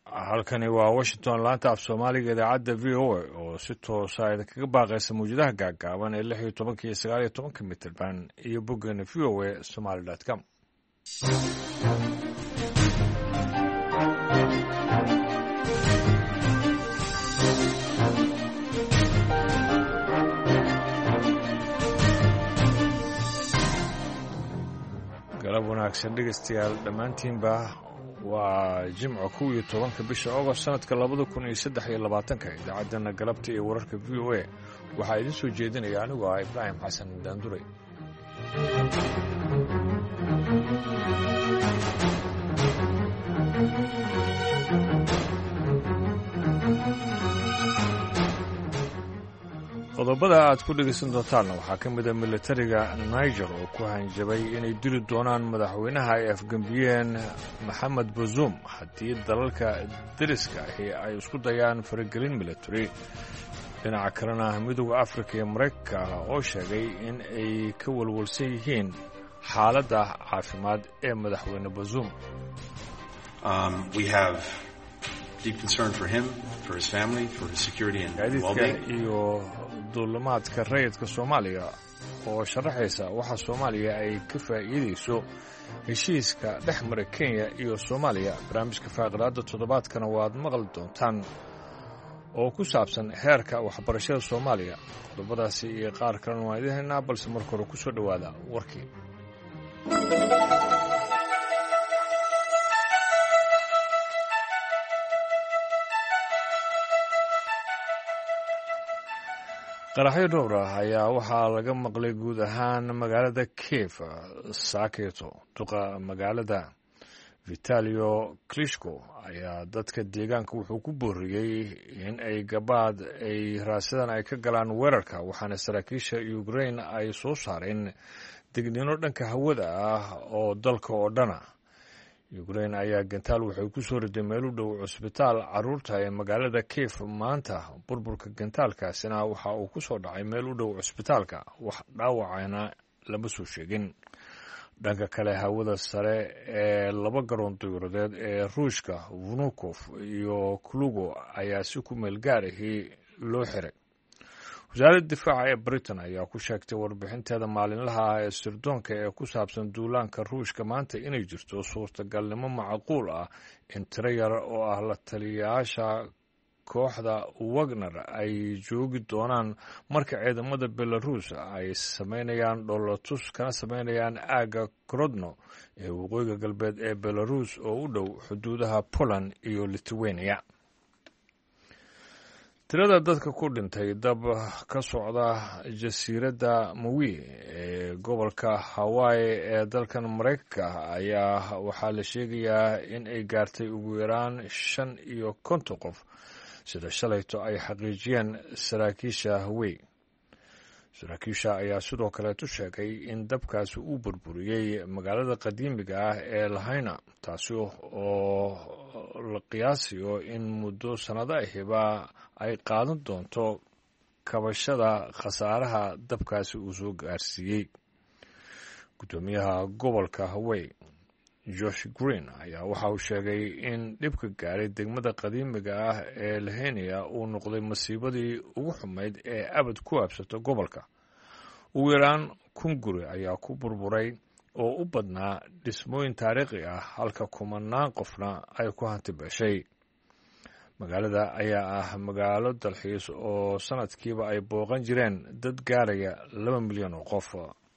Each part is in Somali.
halkani waa washington laanta af soomaaliga idaacadda v o a oo si toosa idinkaga baaqaysa mawjadaha gaagaaban ee 16 iyo 19 mitirban iyo boggeena v o a somaly.com. galab wanaagsan dhegeystayaal dhammaantiinba waa jimco 11 bisha August sanadka 2023 idaacadana galabta iyo wararka v o a waxaa idin soo jeedinaya anigu ah Ibraahim Xasan Daanduray. qodobada aad ku dhegeysan doontaan waxaa ka mid ah militariga Niger oo ku hanjabay inay dili doonaan madaxweynaha ay afgambiyeen Maxamed Bazoum haddii dalalka deriska ahi ay isku dayaan faragelin military. dhinaca kalena midowga Afrika iyo Mareykanka oo sheegay in ay ka walwalsan yihiin xaaladda caafimaad ee madaxweyne Bazoum. We have deep concern for him, for his family, for his security and well-being. iyo duulimaadka rayidka Soomaaliya oo sharaxaysa waxa Soomaaliya ay ka faa'iideyso heshiiska dhex mara Kenya iyo Soomaaliya. barnaamijka faaqraada toddobaadkana waad maqli doontaan oo ku saabsan heerka waxbarashada Soomaaliya. qodobadaasi iyo qaar kalena waan idin haynaa, balse marka hore ku soo dhawaada warkii. qaraxyo dhowr ah ayaa waxaa laga maqlay guud ahaan magaalada Kiev Saketo. duqa magaalada Vitalio Klitschko ayaa dadka deegaanka wuxuu ku booriyey in ay gabaad ay raasadaan ay ka galaan weerarka, waxaana saraakiisha Ukraine ay soo saareen digniino dhanka hawada ah oo dalka oo dhana. Ukraine ayaa gantaal waxay ku soo riday meel u dhow cusbitaal carruurta ee magaalada Kiev maanta. burburka gantaalkaasina waxa uu ku soo dhacay meel u dhow cusbitaalka, wax dhaawacana lama soo sheegin. dhanka kale hawada sare ee laba garoon diyaaradeed ee Ruushka Vnukovo iyo Klugo ayaa si ku meel gaar ahi loo xiray. wasaaradda difaaca ee Britain ayaa ku sheegtay warbixinteeda maalinlaha ah ee sirdoonka ee ku saabsan duulaanka Ruushka maanta inay jirto suurtagalnimo macquul ah in tiro yar oo ah la taliyayaasha kooxda Wagner ay joogi doonaan marka ciidamada Belarus ay sameynayaan dhoolatus kana sameynayaan aagga Grodno ee waqooyiga galbeed ee Belarus oo u dhow xuduudaha Poland iyo Lithuania. tirada dadka ku dhintay dab ka socda jasiiradda Maui ee gobolka Hawaii ee dalkan Mareykanka ayaa waxaa la sheegayaa in ay gaartay ugu yaraan 55 qof, sida shalayto ay xaqiijiyeen saraakiisha Hawaii. saraakiisha ayaa sidoo kaleetu sheegay in dabkaasi uu burburiyey magaalada qadiimiga ah ee Lahaina, taasi oo la qiyaasayo in muddo sannado ahiba ay qaadan doonto kabashada khasaaraha dabkaasi uu soo gaarsiiyey. guddoomiyaha gobolka Hawaii Josh Green ayaa waxa uu sheegay in dhibka gaaray degmada qadiimiga ah ee Lahaina uu noqday masiibadii ugu xumayd ee abad ku habsata gobolka. ugu yaraan 1,000 guri ayaa ku burburay oo u badnaa dhismooyin taariikhi ah, halka kumanaan qofna ay ku hanti beeshay. magaalada ayaa ah magaalo dalxiis oo sanadkiiba ay booqan jireen dad gaaraya 2 milyan oo qof.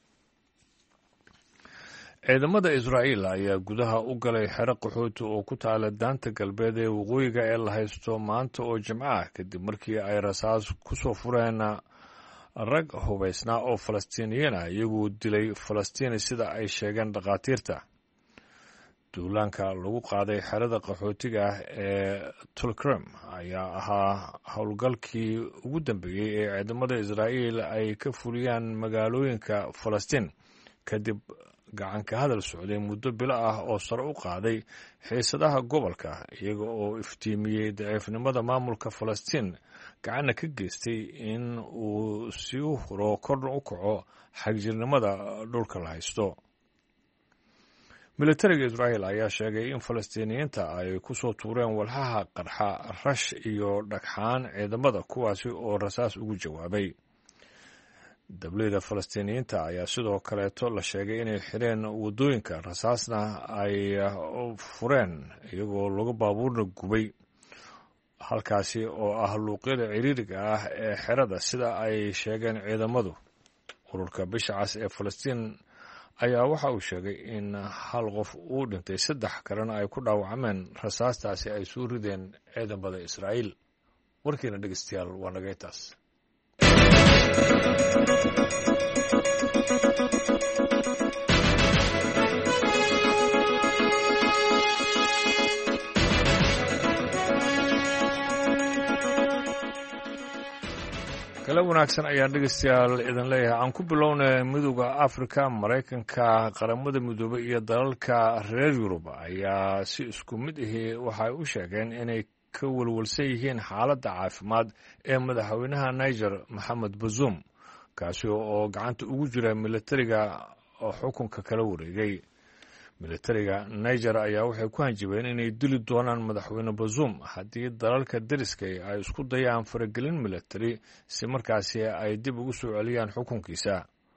ciidamada Israa'iil ayaa gudaha u galay xero qaxooti oo ku taala daanta galbeed ee waqooyiga ee la haysto maanta oo Jimco ah, kadib markii ay rasaas ku soo fureen rag hubaysnaa oo Falastiiniyiin ah iyagoo dilay Falastiini sida ay sheegeen dhakhaatiirta. duulaanka lagu qaaday xerada qaxootiga ah ee Tulkarem ayaa ahaa howlgalkii ugu dambeeyey ee ciidamada Israa'iil ay ka fuliyaan magaalooyinka Falastiin kadib gacanka hadal socday muddo bilo ah oo sare u qaaday xiisadaha gobolka, iyaga oo iftiimiyey daciifnimada maamulka Falastiin, gacanna ka geystay in uu sii huro korna u kaco xagjirnimada dhulka la haysto. militariga israa'iil ayaa sheegay in falastiiniyiinta ay ku soo tuureen walxaha qarxa rash iyo dhagxaan ciidamada kuwaasi oo rasaas ugu jawaabay. dableyda falastiiniyiinta ayaa sidoo kaleeto la sheegay inay xireen waddooyinka rasaasna ay fureen iyagoo lagu baabuurna gubay halkaasi oo ah luuqyada ciriiriga ah ee xerada sida ay sheegeen ciidamadu. ururka bisha cas ee falastiin ayaa waxa uu sheegay in hal qof uu dhintay 3 kalena ay ku dhaawacmeen rasaastaasi ay soo rideen ciidamada Israa'iil. warkiina dhegeystayaal waa naga taas. kala wanaagsan ayaan dhegeystayaal idin leeyahay. aan ku bilownay midowda Afrika, Mareykanka, qaramada midoobay iyo dalalka reer Yurub ayaa si isku mid ah waxay u sheegeen inay ka walwalsan yihiin xaaladda caafimaad ee madaxweynaha Niger Mohamed Bazoum kaasi oo gacanta ugu jira militariga oo xukunka kala wareegay. militariga Niger ayaa waxay ku hanjabeen inay dili doonaan madaxweyne Bazoum haddii dalalka deriska ay isku dayaan faragelin militari si markaasi ay dib ugu soo celiyaan xukunkiisa.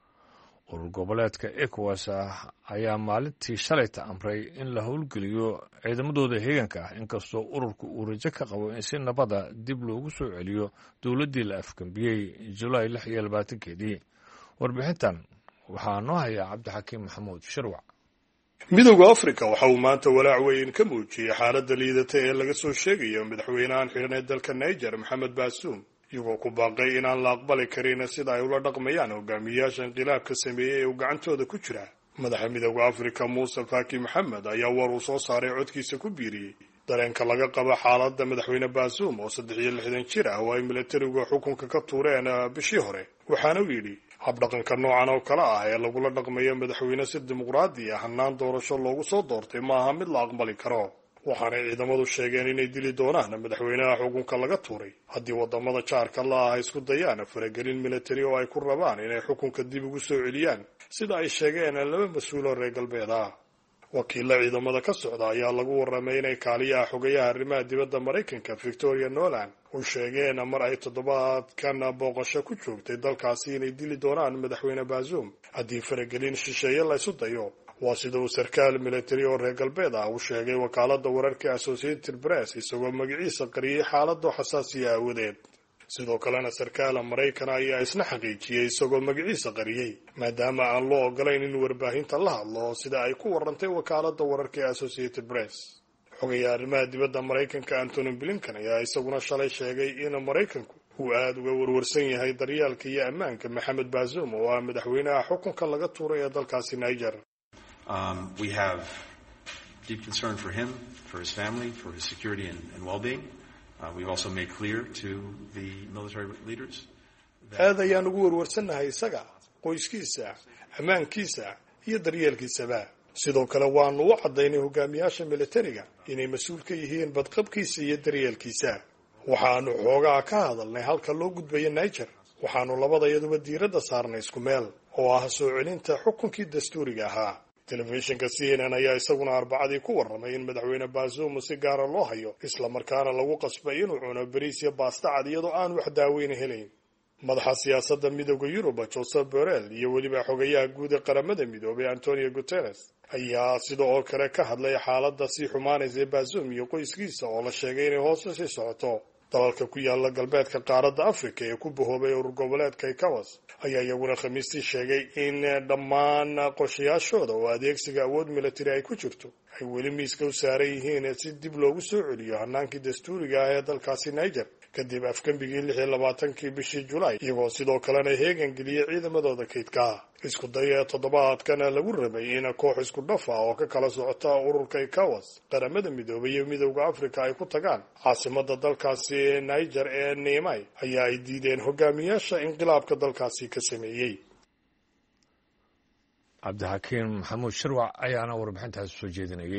urur goboleedka ECOWAS ayaa maalintii shalayta amray in la howlgeliyo ciidamadooda heeganka ah inkastoo ururku uu rajo ka qabo in si nabada dib loogu soo celiyo dowladdii la afgambiyey Julaay 26 warbixintan waxaa noo haya Cabdixakiim Maxamuud Shirwac. midowda Afrika waxa uu maanta walaac weyn ka muujiyay xaaladda liidata ee laga soo sheegayo madaxweynahan xiran ee dalka Niger Mohamed Bazoum iyagoo ku baaqay inaan la aqbali karin sida ay ula dhaqmayaan hogaamiyaasha inqilaabka sameeyay ee gacantooda ku jira. madaxa midowda Afrika Musa Faki Mohamed ayaa war uu soo saaray codkiisa ku biiriyay dareenka laga qabo xaaladda madaxweyne Bazoum oo 63 jir ah oo ay militarigu xukunka ka tuureen bishii hore. waxaana uu yidhi habdhaqanka noocan oo kale ah ee lagula dhaqmayo madaxweyne si dimuqraadi ah hannaan doorasho loogu soo doortay maaha mid la aqbali karo. waxaanay ciidamadu sheegeen inay dili doonaan madaxweynaha xukunka laga tuuray haddii wadamada jaarka la ah isku dayaan faragelin militari oo ay ku rabaan inay xukunka dib ugu soo celiyaan sida ay sheegeen 2 mas-uul oo reer galbeed ah. wakiilla ciidamada ka socda ayaa lagu warramay inay kaaliyaha xogayaha arrimaha dibadda Mareykanka Victoria Nolan u sheegeen mar ay toddobaadkan booqasho ku joogtay dalkaasi inay dili doonaan madaxweyne Bazoum haddii faragelin shisheeye la isu dayo. waa sida uu sarkaal militari oo reer galbeed ah u sheegay wakaaladda wararka Associated Press isagoo magaciisa qariyay xaaladda xasaasiya aawadeed. sidoo kalena sarkaal Mareykan ayaa isna xaqiijiyay isagoo magaciisa qariyay maadaama aan loo ogolayn in warbaahinta la hadlo sida ay ku warantay wakaaladda wararka Associated Press. xogayaha arrimaha dibadda Mareykanka Antony Blinken ayaa isaguna shalay sheegay in Mareykanku uu aad uga warwarsan yahay daryeelka iyo ammaanka Mohamed Bazoum oo ah madaxweynaha xukunka laga tuuray ee dalkaasi Niger. We have deep concern for him, for his family, for his security and well-being. We've also made clear to the military leaders aad ayaan ugu warwarsanahay isaga, qoyskiisa, ammaankiisa iyo daryeelkiisaba. sidoo kale waanu u cadaynay hogaamiyaasha militariga inay mas'uul ka yihiin badqabkiisa iyo daryeelkiisa. waxaanu xoogaa ka hadalnay halka loo gudbayo Niger. waxaanu labadayaduba diiradda saarnay isku meel oo ah soo celinta xukunkii dastuuriga ahaa. telefishinka CNN ayaa isaguna Arbacadii ku warramay in madaxweyne Bazoum si gaar ah loo hayo isla markaana lagu qasbay inuu cuno bariis iyo baasta cad iyadoo aan wax daaweyn helayn. madaxa siyaasadda midowda Yurub Joseph Borrell iyo weliba xogayaha guud ee qaramada midoobay Antonio Guterres ayaa sidoo kale ka hadlay xaaladda si xumaanaysa ee Bazoum iyo qoyskiisa oo la sheegay inay hoos u sii socoto. dalalka ku yaala galbeedka qaaradda Afrika ee ku bahoobay urur goboleedka ECOWAS ayaa iyaguna Khamiistii sheegay in dhammaan qorshayaashooda oo adeegsiga awood militari ay ku jirto ay weli miiska u saaran yihiin si dib loogu soo celiyo hannaankii dastuuriga ah ee dalkaasi Niger kadib afgambigii 26 bishii Julaay, iyagoo sidoo kalena heegan geliyay ciidamadooda kaydka. isku daya toddobaadkan lagu rabay in koox isku dhaf ah oo ka kala socota ururka ECOWAS, qaramada midoobay iyo midowda Afrika ay ku tagaan caasimadda dalkaasi Niger ee Niamey ayaa ay diideen hogaamiyaasha inqilaabka dalkaasi ka sameeyay. Cabdixakiim Maxamuud Shirwac ayaana warbixintaas soo jeedinayay.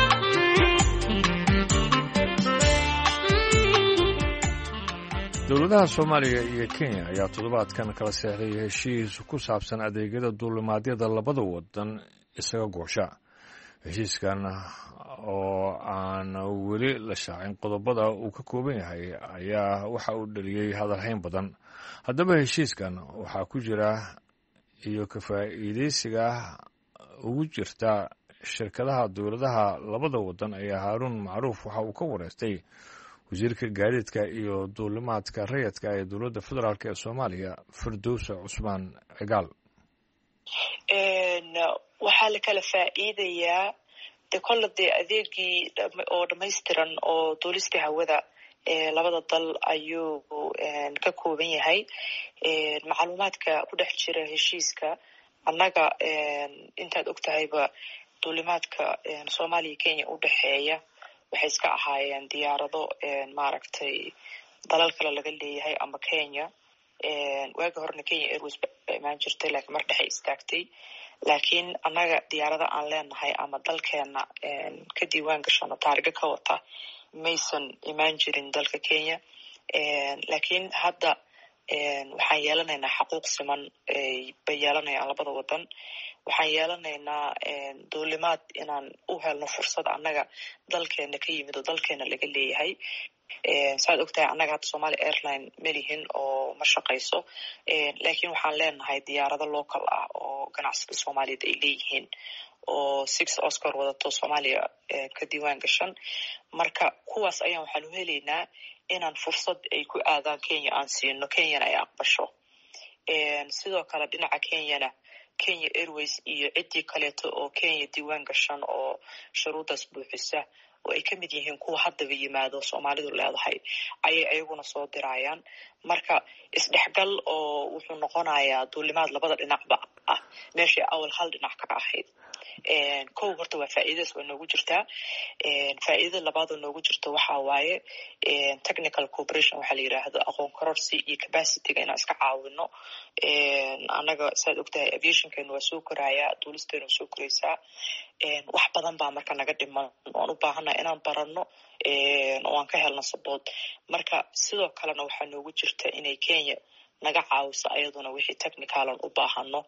dowladaha dowladaha Soomaaliya iyo Kenya ayaa toddobaadkan kala saxday heshiis ku saabsan adeegyada duulimaadyada labada wadan isaga goosha. Heshiiskan oo aan weli la shaacin qodobada uu ka kooban yahay ayaa waxa uu dhaliyay hadalhayn badan. Haddaba heshiiskan waxaa ku jira iyo ka faa'iideysiga ugu jirta shirkadaha dowladaha labada wadan ayaa Haarun Macruuf waxa uu ka wareystay wasiirka gaadiidka iyo duulimaadka rayidka ee dowladda federaalk ee Soomaaliya Firdowsa Cusmaan Cigaal. waxaa la kala faa'iidayaa kollade adeegii oo dhammaystiran oo duulista hawada labada dal ayuu ka kooban yahay. macluumaadka ku dhex jira heshiiska annaga intaad ogtahayba duulimaadka Soomaaliya Kenya u dhexeeya waxay iska ahaayeen diyaarado maaragtay dalal kale laga leeyahay ama Kenya. waagi horena Kenya Airways baa imaan jirtay laakiin mar dhexe istaagtay. laakiin annaga diyaarada aan leenahay ama dalkeena ka diiwaan gashano taariga ka wata maysan imaan jirin dalka Kenya. laakiin hadda waxaan yeelanaynaa xaquuq siman bay yeelanayaan labada wadan. waxaan yeelanaynaa duulimaad inaan u helno fursad annaga dalkeena ka yimid oo dalkeena laga leeyahay. saad ogtahay annaga hadda Somali Airline malihin oo ma shaqayso. laakiin waxaan leenahay diyaarado local ah oo ganacsiga Soomaaliyeed ay leeyihiin oo 6 Oscar wadato Soomaaliya ka diiwaan gashan. marka kuwaas ayaan waxaan u helaynaa inaan fursad ay ku aadaan Kenya aan siino, Kenyana ay aqbasho. sidoo kale dhinaca Kenyana Kenya Airways iyo ciddii kaleeto oo Kenya diiwaan gashan oo shuruudaas buuxisa oo ay ka mid yihiin kuwa haddaba yimaado Soomaalidu leedahay ayay ayaguna soo dirayaan. marka isdhexgal oo wuxuu noqonayaa duulimaad labada dhinacba ah meeshii awal hal dhinac ka ahayd. kow horta waa faa'iidadaas waa noogu jirtaa. faa'iidada labaad oo noogu jirto waxaa waaye technical cooperation waxaa la yidhaahdo aqoon kororsi iyo capacityga inaan iska caawino. annaga saad ogtahay aviationkeena waa soo korayaa, duulisteena waa soo koraysaa. wax badan baa marka naga dhiman oan u baahannaha inaan baranno oo aan ka helno support. marka sidoo kalena waxaa noogu jirta inay Kenya naga caawiso ayaduna wixii technicalan u baahano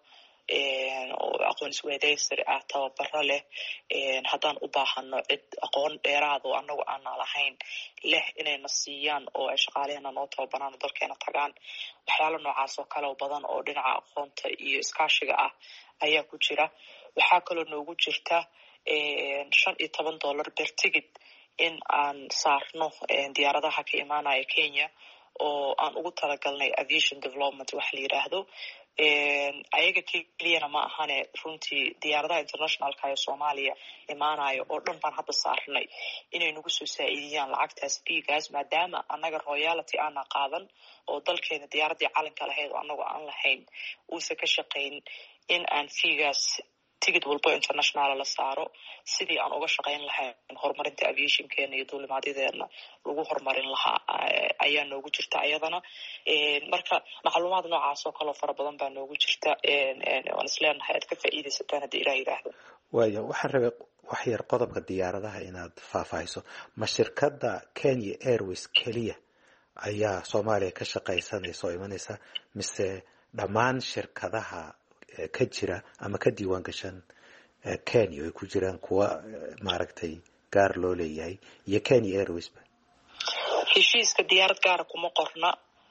oo aqoon isweydaysari ah, tababaro leh. haddaan u baahano cid aqoon dheeraad oo annagu aanan lahayn leh inayna siiyaan oo ay shaqaaleena noo tababaraan oo dalkeena tagaan. waxyaalo noocaas oo kale oo badan oo dhinaca aqoonta iyo iskaashiga ah ayaa ku jira. waxaa kaloo noogu jirta $15 per ticket in aan saarno diyaaradaha ka imaanaya Kenya oo aan ugu talagalnay aviation development wax la yidhaahdo. ayaga keliyana ma ahane runtii diyaaradaha internationalka ee Soomaaliya imaanayo oo dhan baan hadda saarnay inay nagu soo saacidiyaan lacagtaas fiigaas, maadaama annaga royalty aanan qaadan oo dalkeena diyaaradii calanka lahayd oo annagu aan lahayn uusan ka shaqayn in aan fiigaas tigid walbo international la saaro sidii aan uga shaqayn lahayn horumarinta aviationkeena iyo duulimaadyadeena lagu horumarin lahaa ayaa noogu jirta ayadana. marka macluumaad noocaas oo kaloo fara badan baa noogu jirta. waan isleenahay aad ka faa'iidaysataan haddii ilaah yidhaahdo. waayo waxaan rabay wax yar qodobka diyaaradaha inaad faahfaahiso. ma shirkadda Kenya Airways keliya ayaa Soomaaliya ka shaqaysanaysa oo imanaysa mise dhammaan shirkadaha ka jira ama ka diiwaan gashan Kenya ay ku jiraan kuwa maaragtay gaar loo leeyahay iyo Kenya Airways ba? heshiiska diyaarad gaara kuma qorna.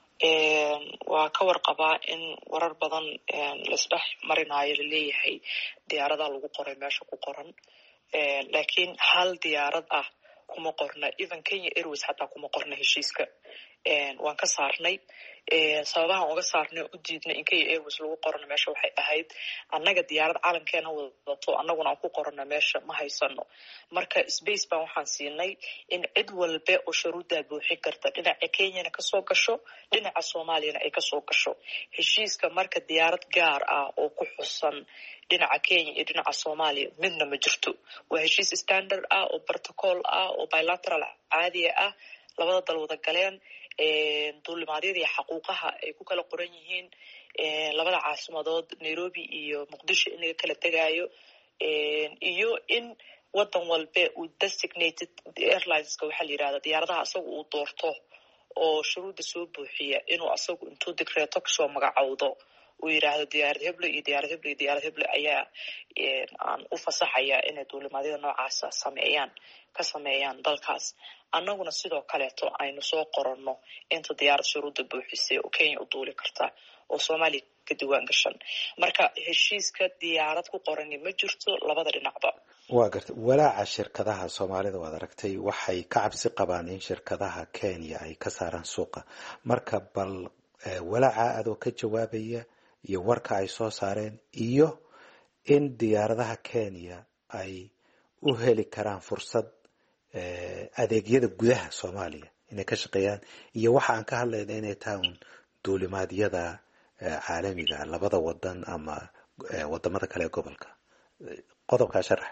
waa ka warqabaa in warar badan laisdhex marinayo laleeyahay diyaaradaha lagu qoray meesha ku qoran. laakiin hal diyaarad ah kuma qorna. even Kenya Airways xataa kuma qorna heshiiska. waan ka saarnay. sababahan uga saarnay u diidnay in Kenya Airways lagu qorano meesha waxay ahayd annaga diyaarad calankeena wadato annaguna aan ku qorano meesha ma haysano. marka space baan waxaan siinay in cid walba oo shuruuddaa buuxin karta dhinaca Kenyana kasoo gasho, dhinaca Soomaaliyana ay kasoo gasho. heshiiska marka diyaarad gaar ah oo ku xusan dhinaca Kenya iyo dhinaca Soomaaliya midna ma jirto. waa heshiis standard ah oo protocol ah oo bilateral caadiya ah labada dal wada galeen. duulimaadyada iyo xaquuqaha ay ku kala qoran yihiin labada caasimadood Nairobi iyo Muqdisho in laga kala tegaayo iyo in wadan walba uu designated airlineska waxaa la yidhahda diyaaradaha asaga uu doorto oo shuruudda soo buuxiya inuu asagu intuu digreeto kasoo magacowdo uu yidhaahdo diyaarad heble iyo diyaarad heble iyo diyaarad heble ayaa aan u fasaxaya inay duulimaadyada noocaasa ka sameeyaan dalkaas annaguna sidoo kaleeto aynu soo qoranno inta diyaarad shuruudda buuxisay oo Kenya u duuli karta oo Soomaaliya ka diwaan gashan marka heshiiska diyaarad ku qorani ma jirto labada dhinacba. waa gartay walaaca shirkadaha Soomaalida waad aragtay waxay ka cabsi qabaan in shirkadaha Kenya ay ka saaraan suuqa marka bal walaaca adoo ka jawaabaya iyo warka ay soo saareen iyo in diyaaradaha Kenya ay u heli karaan fursad adeegyada gudaha Soomaaliya inay ka shaqeeyaan iyo waxa aan ka hadlayna inay tahay duulimaadyada caalamiga labada wadan ama wadamada kale gobolka qodobka sharax.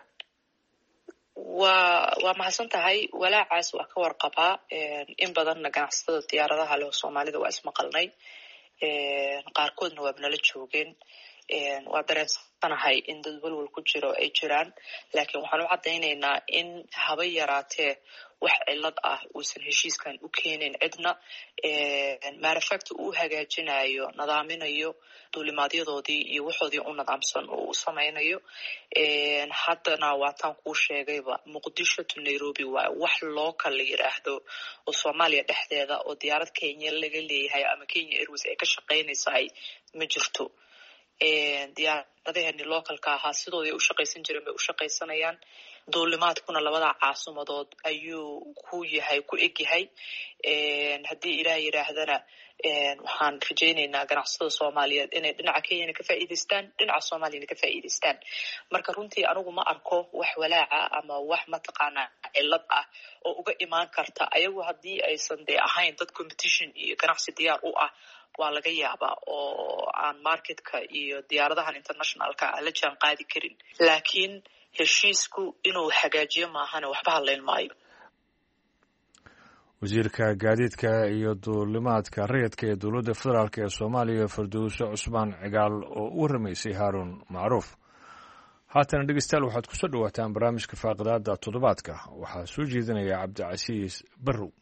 waa mahadsan tahay walaacaas waa ka warqabaa in badanna ganacsatada diyaaradaha leh Soomaalida waa ismaqalnay qaarkoodna waa nala joogeen waa dareensanahay in dad walwal ku jiro ay jiraan laakiin waxaan u cadaynaynaa in haba yaraatee wax cilad ah uusan heshiiskan u keenin cidna maarifacta uu hagaajinayo nadaaminayo duulimaadyadoodii iyo waxoodii u nadaamsan oo uu samaynayo haddana waataan kuu sheegayba Muqdisho to Nairobi waa wax local la yiraahdo oo Soomaaliya dhexdeeda oo diyaarad Kenya laga leeyahay ama Kenya Airways ay ka shaqeynaysaa ma jirto. diyaaradaheeni localka ahaa sidooday u shaqaysan jireen bay u shaqaysanayaan duulimaadkuna labada caasimadood ayuu ku egyahay haddii ilaah yiraahdana waxaan rajaynaynaa ganacsatada Soomaaliyeed inay dhinaca Kenya ka faa'iideystaan dhinaca Soomaaliya ka faa'iideystaan marka runtii anigu ma arko wax walaaca ama wax mataqaana cilad ah oo uga imaan karta ayagu haddii aysan ahayn dad competition iyo ganacsi diyaar u ah waa laga yaabaa oo aan marketka iyo diyaaradahan internationalka la jaan qaadi karin laakiin heshiisku inuu hagaajiyo maahane waxba hadlayn maayo. wasiirka gaadiidka iyo duulimaadka rayidka ee dowladda federaalk ee Soomaaliya Firdawso Cusmaan Cigaal oo u waramaysay Haaruun Macruuf. haatan dhegeystayaal waxaad ku soo dhawaataan barnaamijka faaqidaada toddobaadka waxaa soo jeedinaya Cabdicasiis Barrow.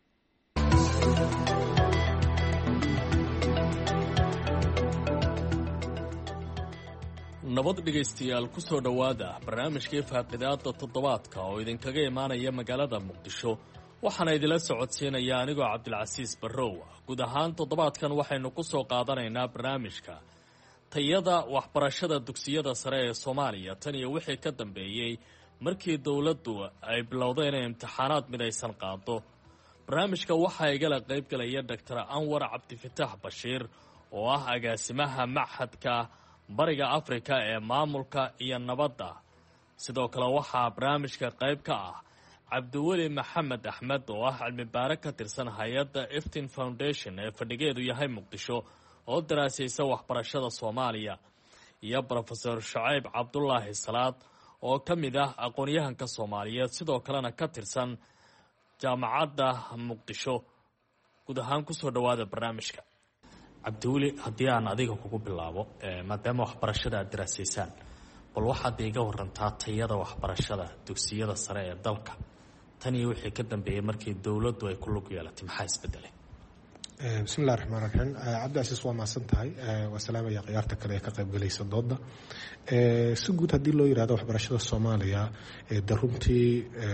nabad dhegaystayaal ku soo dhowaada barnaamijkii faaqidaada toddobaadka oo idinkaga imaanaya magaalada Muqdisho waxaana idila socodsiinaya anigoo Cabdilcasiis Barrow. guud ahaan toddobaadkan waxaynu ku soo qaadanaynaa barnaamijka tayada waxbarashada dugsiyada sare ee Soomaaliya tan iyo wixii ka dambeeyay markii dawladdu ay bilowday inay imtixaanaad midaysan qaado. barnaamijka waxaa igala qayb galaya Dr. Anwar Cabdifataax Bashiir oo ah agaasimaha Machadka Bariga Afrika ee maamulka iyo nabadda. sidoo kale waxaa barnaamijka qayb ka ah Cabdiweli Maxamed Axmed oo ah cilmi baare ka tirsan hay'adda Iftin Foundation ee fadhigeedu yahay Muqdisho oo daraasaysa waxbarashada Soomaaliya iyo Professor Shacayb Cabdullaahi Salaad oo ka mid ah aqoon-yahanka Soomaaliyeed sidoo kalena ka tirsan jaamacadda Muqdisho. guud ahaan ku soo dhawaada barnaamijka. Cabdiweli, haddii aan adiga kugu bilaabo maadaama waxbarashada aad daraasaysaan bal waxaad iga warantaa tayada waxbarashada dugsiyada sare ee dalka tan iyo wixii ka dambeeyay markii dawladdu ay ku lug yeelatay maxaa isbedelay? bismillahi raxmaani raxiim. Cabdicasiis waa mahadsan tahay waa salaamaya khiyaarta kale ee ka qayb galaysa dooda. si guud haddii loo yidhahdo waxbarashada Soomaaliya de runtii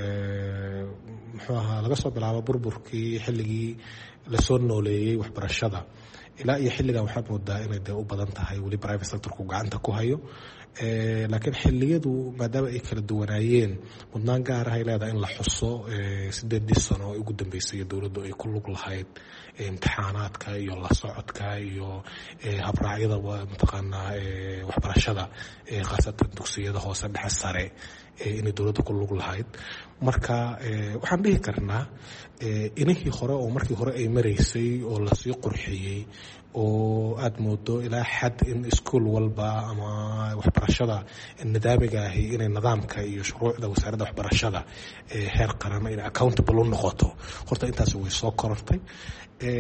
muxuu ahaa laga soo bilaabo burburkii xilligii lasoo nooleeyey waxbarashada ilaa iyo xilligan waxaad moodaa inay dee u badan tahay weli private sectorku gacanta ku hayo laakiin xilliyadu maadaama ay kala duwanaayeen mudnaan gaar ah ay leedahay in la xuso 8 sano oo ugu dambeysay dawladdu ay ku lug lahayd imtixaanaadka iyo la socodka iyo habraacyada mataqaanaa waxbarashada khaasatan dugsiyada hoose dhexe sare inay dawladdu ku lug lahayd. marka waxaan dhihi karnaa inihii hore oo markii hore ay maraysay oo lasii qurxiyey oo aad moodo ilaa xad in iskuol walba ama waxbarashada nidaamiga ahi inay nidaamka iyo shuruucda wasaaradda waxbarashada heer qaran inay accountable u noqoto horta intaas way soo korortay.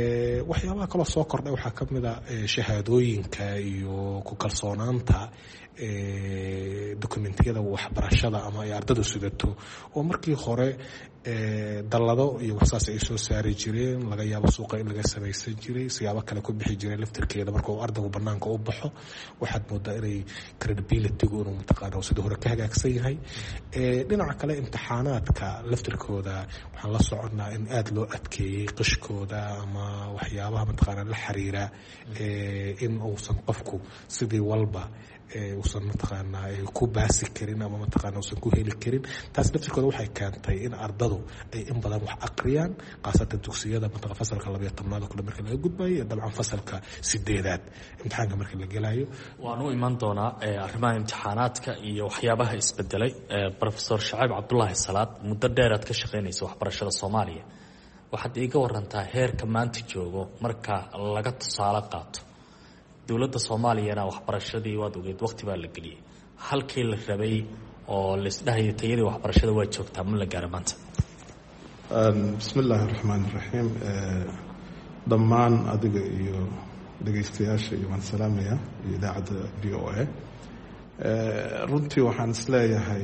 waxyaabaha kaloo soo kordhay waxaa ka mid a shahaadooyinka iyo ku kalsoonaanta dokumentiyada waxbarashada ama ay ardadu sidato oo markii hore dallado iyo waxsaas ay soo saari jireen, laga yaabo suuqa in laga samaysan jiray, siyaabo kale ku bixi jiray laftirkeeda. marka uu ardaygu banaanka u baxo waxaad moodaa inay credibilitygu inuu mataqaana sidii hore ka hagaagsan yahay. dhinaca kale imtixaanaadka laftirkooda waxaan la soconnaa in aada loo adkeeyey qishkooda ama waxyaabaha mataqaana la xiriira in uusan qofku sidii walba uusan mataqaanaa ku baasi karin ama mataqaana uusan ku heli karin. taas laftirkooda waxay keentay in ardadu ay in badan wax aqriyaan, khaasatan dugsiyada mataqan fasalka 12aad oo kale marka laga gudbayo iyo dabcan fasalka 8aad imtixaanka marka la gelayo. waan u iman doonaa arrimaha imtixaanaadka iyo waxyaabaha isbedelay. Professor Shacayb Cabdullaahi Salaad, muddo dheer aad ka shaqaynaysa waxbarashada Soomaaliya, waxaad iiga warantaa heerka maanta joogo marka laga tusaale qaato. dowladda Soomaaliyana waxbarashadii waad ogeed waqti baa la geliyay, halkii la rabay oo la isdhahayo tayadii waxbarashada waa joogtaa ma la gaaro maanta? bismillaahi raxmaani raxiim. dhammaan adiga iyo dhegaystayaasha iyo waan salaamaya iyo idaacadda VOA. runtii waxaan isleeyahay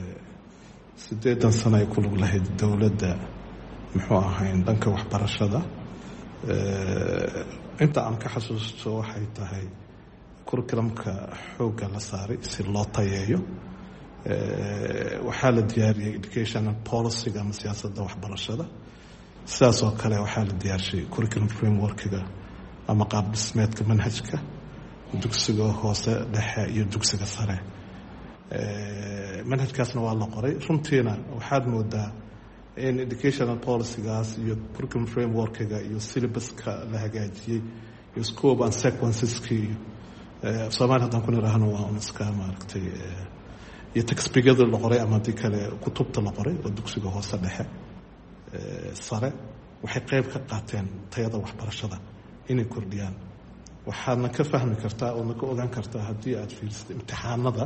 8 sano ay ku lug lahayd dowladda muxuu ahayn dhanka waxbarashada. inta aan ka xasuusto waxay tahay curriculumka xoogga la saaray si loo tayeeyo. waxaa la diyaariyey educational policyga ama siyaasadda waxbarashada. sidaas oo kale waxaa la diyaarshay curriculum frameworkiga ama qaab dhismeedka manhajka dugsiga hoose dhexe iyo dugsiga sare. manhajkaasna waa la qoray. runtiina waxaad moodaa in educational policygaas iyo curriculum frameworkiga iyo syllabuska la hagaajiyey iyo scope and sequenceski Soomaali haddaan ku niraahno waa un iska maaragtay iyo textbookada la qoray ama haddii kale kutubta la qoray oo dugsiga hoose dhexe sare waxay qayb ka qaateen tayada waxbarashada inay kordhiyaan. waxaadna ka fahmi kartaa oodna ka ogaan kartaa haddii aad fiiristo imtixaanada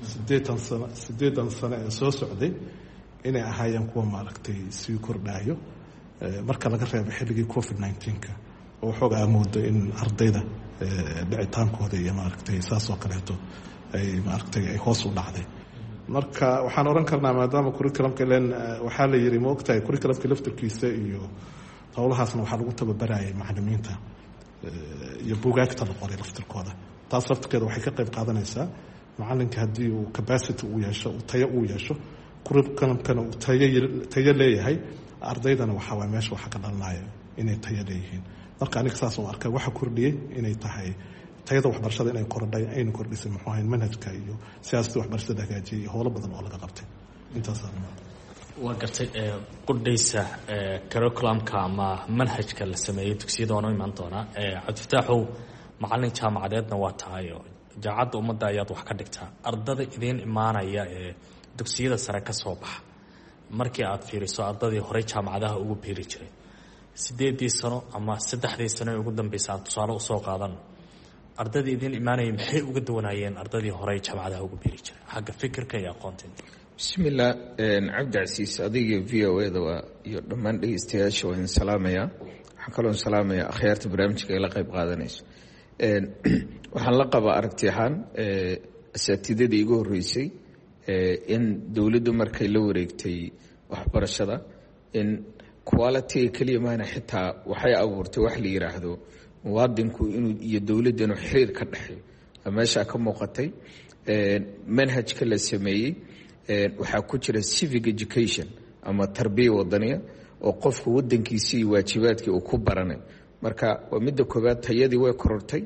8 sano ee soo socday inay ahaayeen kuwa maaragtay sii kordhayo marka laga reebo xilligii COVID-19 oo waxoogaa moodo in ardayda dhicitaankooda iyo maaragtay saas oo kaleeto ay maaragtay ay hoos u dhacday. marka waxaan oran karnaa maadaama curriculumka leen waxaa la yiri ma ogtahay curriculumka laftirkiisa iyo howlahaasna waxaa lagu tababarayay macallimiinta iyo buugaagta la qoray laftirkooda. taas laftirkeeda waxay ka qayb qaadanaysaa macallinka haddii uu capacity u yeesho tayo u yeesho curriculumkana uu tayo leeyahay ardaydana waxaa waay meesha waxa ka dhalanaya inay tayo leeyihiin. marka aniga saas oo arkay waxa kordhiyey inay tahay tayada waxbarashada inay kordhay ayna kordhisay muxuu ahayn manhajka iyo siyaasadda waxbarashada hagaajiyay howlo badan oo laga qabtay. intaas waa gartay qudhaysa curriculumka ama manhajka la sameeyay dugsiyada oo iman doona. Cabdifataaxow, macallin jaamacadeedna waa tahay oo jaamacadda ummadda ayaad wax ka dhigtaa. ardada idin imaanaya ee dugsiyada sare ka soo baxa markii aad fiiriso ardadii hore jaamacadaha ugu biiri jiray 8 sano ama 3 sano ugu dambeysay aan tusaale u soo qaadan, ardadii idin imaanaya maxay uga duwanaayeen ardadii hore jaamacadaha ugu biiri jiray xagga fikirka iyo aqoonta? bismillah. cabdicasiis adiga VOA-da iyo dhammaan dhegeystayaasha waan salaamayaa. waxaan kaloo salaamayaa akhyaarta barnaamijka ay la qayb qaadanayso. waxaan la qabaa aragti ahaan asaatidadii igu horreysay in dowladdu markay la wareegtay waxbarashada in quality kaliya maana xitaa waxay abuurtay wax la yiraahdo muwaadinku inuu iyo dowladda inuu xiriir ka dhaxeeyo. meesha ka muuqatay manhajka la sameeyey waxaa ku jira civic education ama tarbiya wadaniya oo qofku wadankiisii waajibaadkii uu ku baranayo. marka waa midda koobaad tayadii way korortay.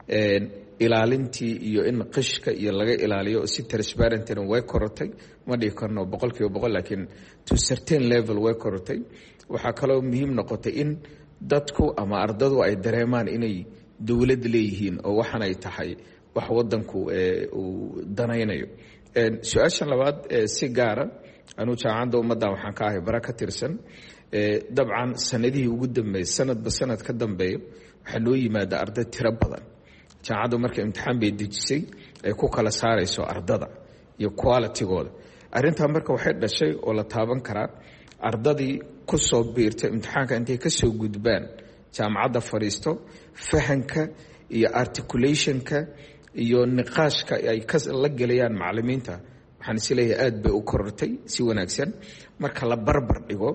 ilaalintii iyo in qishka iyo laga ilaaliyo si transparentna way korortay. ma dhihi karno 100% laakiin to certain level way korortay. waxaa kaloo muhiim noqotay in dadku ama ardadu ay dareemaan inay dowlad leeyihiin oo waxan ay tahay wax wadanku uu danaynayo. su-aashan labaad si gaara anuu jaamacadda ummaddan waxaan ka ahay bara ka tirsan. dabcan sanadihii ugu dambeeyay sanadba sanad ka dambeeyo waxaa noo yimaada arday tiro badan. jaamacaddu marka imtixaan bay dejisay ay ku kala saarayso ardada iyo qualitygooda. arrintaa marka waxay dhashay oo la taaban karaa ardadii ku soo biirtay imtixaanka intay ka soo gudbaan jaamacadda fadhiisto fahanka iyo articulationka iyo niqaashka ay la gelayaan macalimiinta waxaan isleeyahay aad bay u korortay si wanaagsan marka la barbar dhigo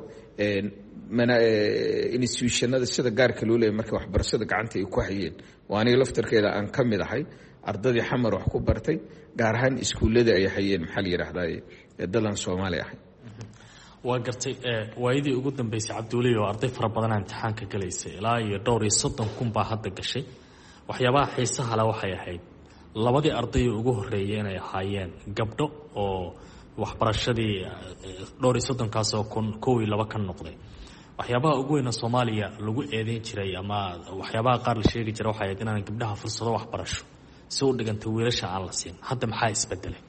institutionada sida gaarka loo leeyahay marka waxbarashada gacanta ay ku hayeen waa aniga laftarkeeda aan ka mid ahay ardadii xamar wax ku bartay gaar ahaan iskuullada ay hayeen maxaa la yidhaahdaa dadan Soomaali ahay waa gartay waayadii ugu dambeysay Cabduuli oo arday fara badan imtixaanka galaysay ilaa iyo dhowr iyo 30,000 baa hadda gashay waxyaabaha xiisaha leh waxay ahayd labadii arday ugu horeeyay inay ahaayeen gabdho oo waxbarashadii dhowr iyo 30kaas oo 1 ka noqday waxyaabaha ugu weyn Soomaaliya lagu eedeyn jiray ama waxyaabaha qaar la sheegi jiray waxay ahayd inaan gabdhaha fursado waxbarasho si u dhiganta wiilasha aan la siin hadda maxaa isbedelay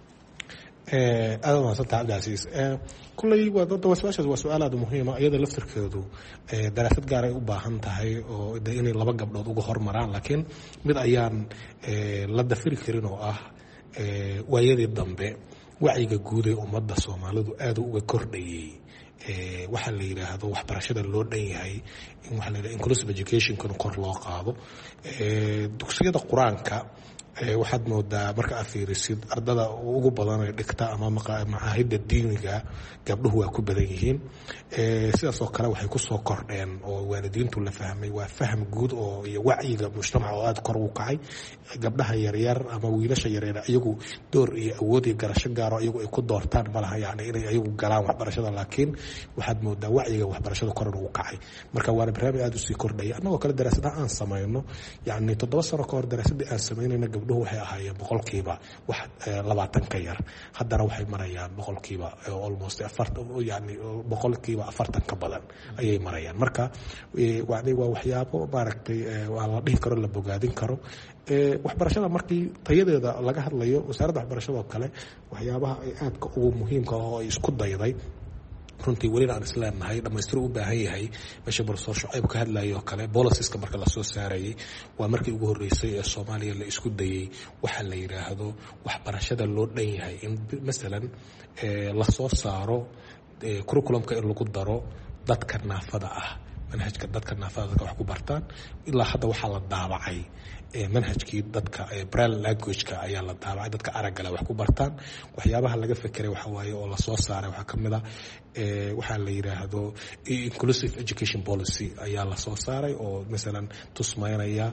aad ma santa Cabdicasiis kulay waa su'aal aad muhiim ah iyada laftirkeedu daraasad gaar ay u baahan tahay oo inay laba gabdhood uga hormaraan laakiin mid ayaan la dafiri karin oo ah waayadii dambe wacyiga guud ee ummadda Soomaalidu aad uga kordhayay waxa la yiraahdo waxbarashada loo dhan yahay in waxa la yiraahdo inclusive education kan kor loo qaado dugsiyada quraanka waxaad moodaa marka aad fiirisid ardada ugu badan ee dhigta ama macaahidda diiniga gabdhuhu waa ku badan yihiin sidaas oo kale waxay ku soo kordheen oo waalidiintu la fahmay waa faham guud oo iyo wacyiga mujtamaca oo aad kor u kacay gabdhaha yaryar ama wiilasha yaryar iyagu door iyo awood iyo garasho gaar oo iyagu ay ku doortaan malaha yani inay iyagu galaan waxbarashada laakiin waxaad moodaa wacyiga waxbarashada kor u kacay marka waa barnaamij aad u sii kordhaya annagoo kale daraasadaha aan samayno yani 7 sano ka hor daraasadii aan samaynayna gabdhuhu waxay ahaayeen boqolkiiba wax 20 ka yar haddana waxay marayaan boqolkiiba almost 40 yani boqolkiiba 40 ka badan ayay marayaan marka waa waxyaabo maaragtay waa la dhihi karo la bogaadin karo waxbarashada markii tayadeeda laga hadlayo wasaaradda waxbarashada oo kale waxyaabaha ay aadka ugu muhiimka ah oo ay isku dayday runtii weli aan isleenahay dhamaystir u baahan yahay meesha professor Shucayb ka hadlayo kale policies-ka marka la soo saarayay waa markii ugu horeysay ee Soomaaliya la isku dayay waxa la yiraahdo waxbarashada loo dhan yahay in midalan la soo saaro curriculum-ka in lagu daro dadka naafada ah manhajka dadka naafada wax ku bartaan ilaa hadda waxa la daabacay manhajkii dadka braille language-ka ayaa la daabacay dadka aragga leh wax ku bartaan waxyaabaha laga fikiray waxa waaye oo la soo saaray waxa kamid ah waxa la yiraahdo inclusive education policy ayaa la soo saaray oo midalan tusmaynaya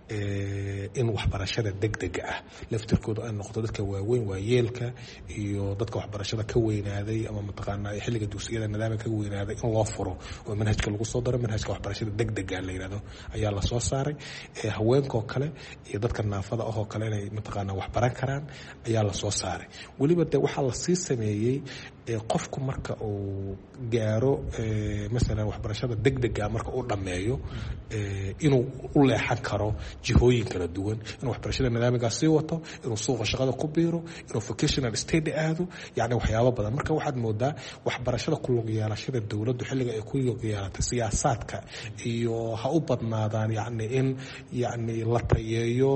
in waxbarashada degdeg ah laftirkooda ay noqoto dadka waaweyn waayeelka iyo dadka waxbarashada ka weynaaday ama mataqaanaa xilliga dugsiyada nidaamka ka weynaaday in loo furo oo manhajka lagu soo daro manhajka waxbarashada degdega la yiraahdo ayaa la soo saaray haweenka kale iyo dadka naafada oo kale inay mataqaanaa wax baran karaan ayaa la soo saaray waliba waxa la sii sameeyay qofku marka uu gaaro midalan waxbarashada degdega marka uu dhameeyo inuu u leexan karo jihooyin kala duwan inuu waxbarashada nidaamka sii wato inuu suuqa shaqada ku biiro inuu vocational study aado yani waxyaabo badan marka waxaad moodaa waxbarashada ku lug yeelashada dawladdu xilliga ay ku lug yeelatay siyaasadka iyo ha u badnaadaan yani in yani la tayeeyo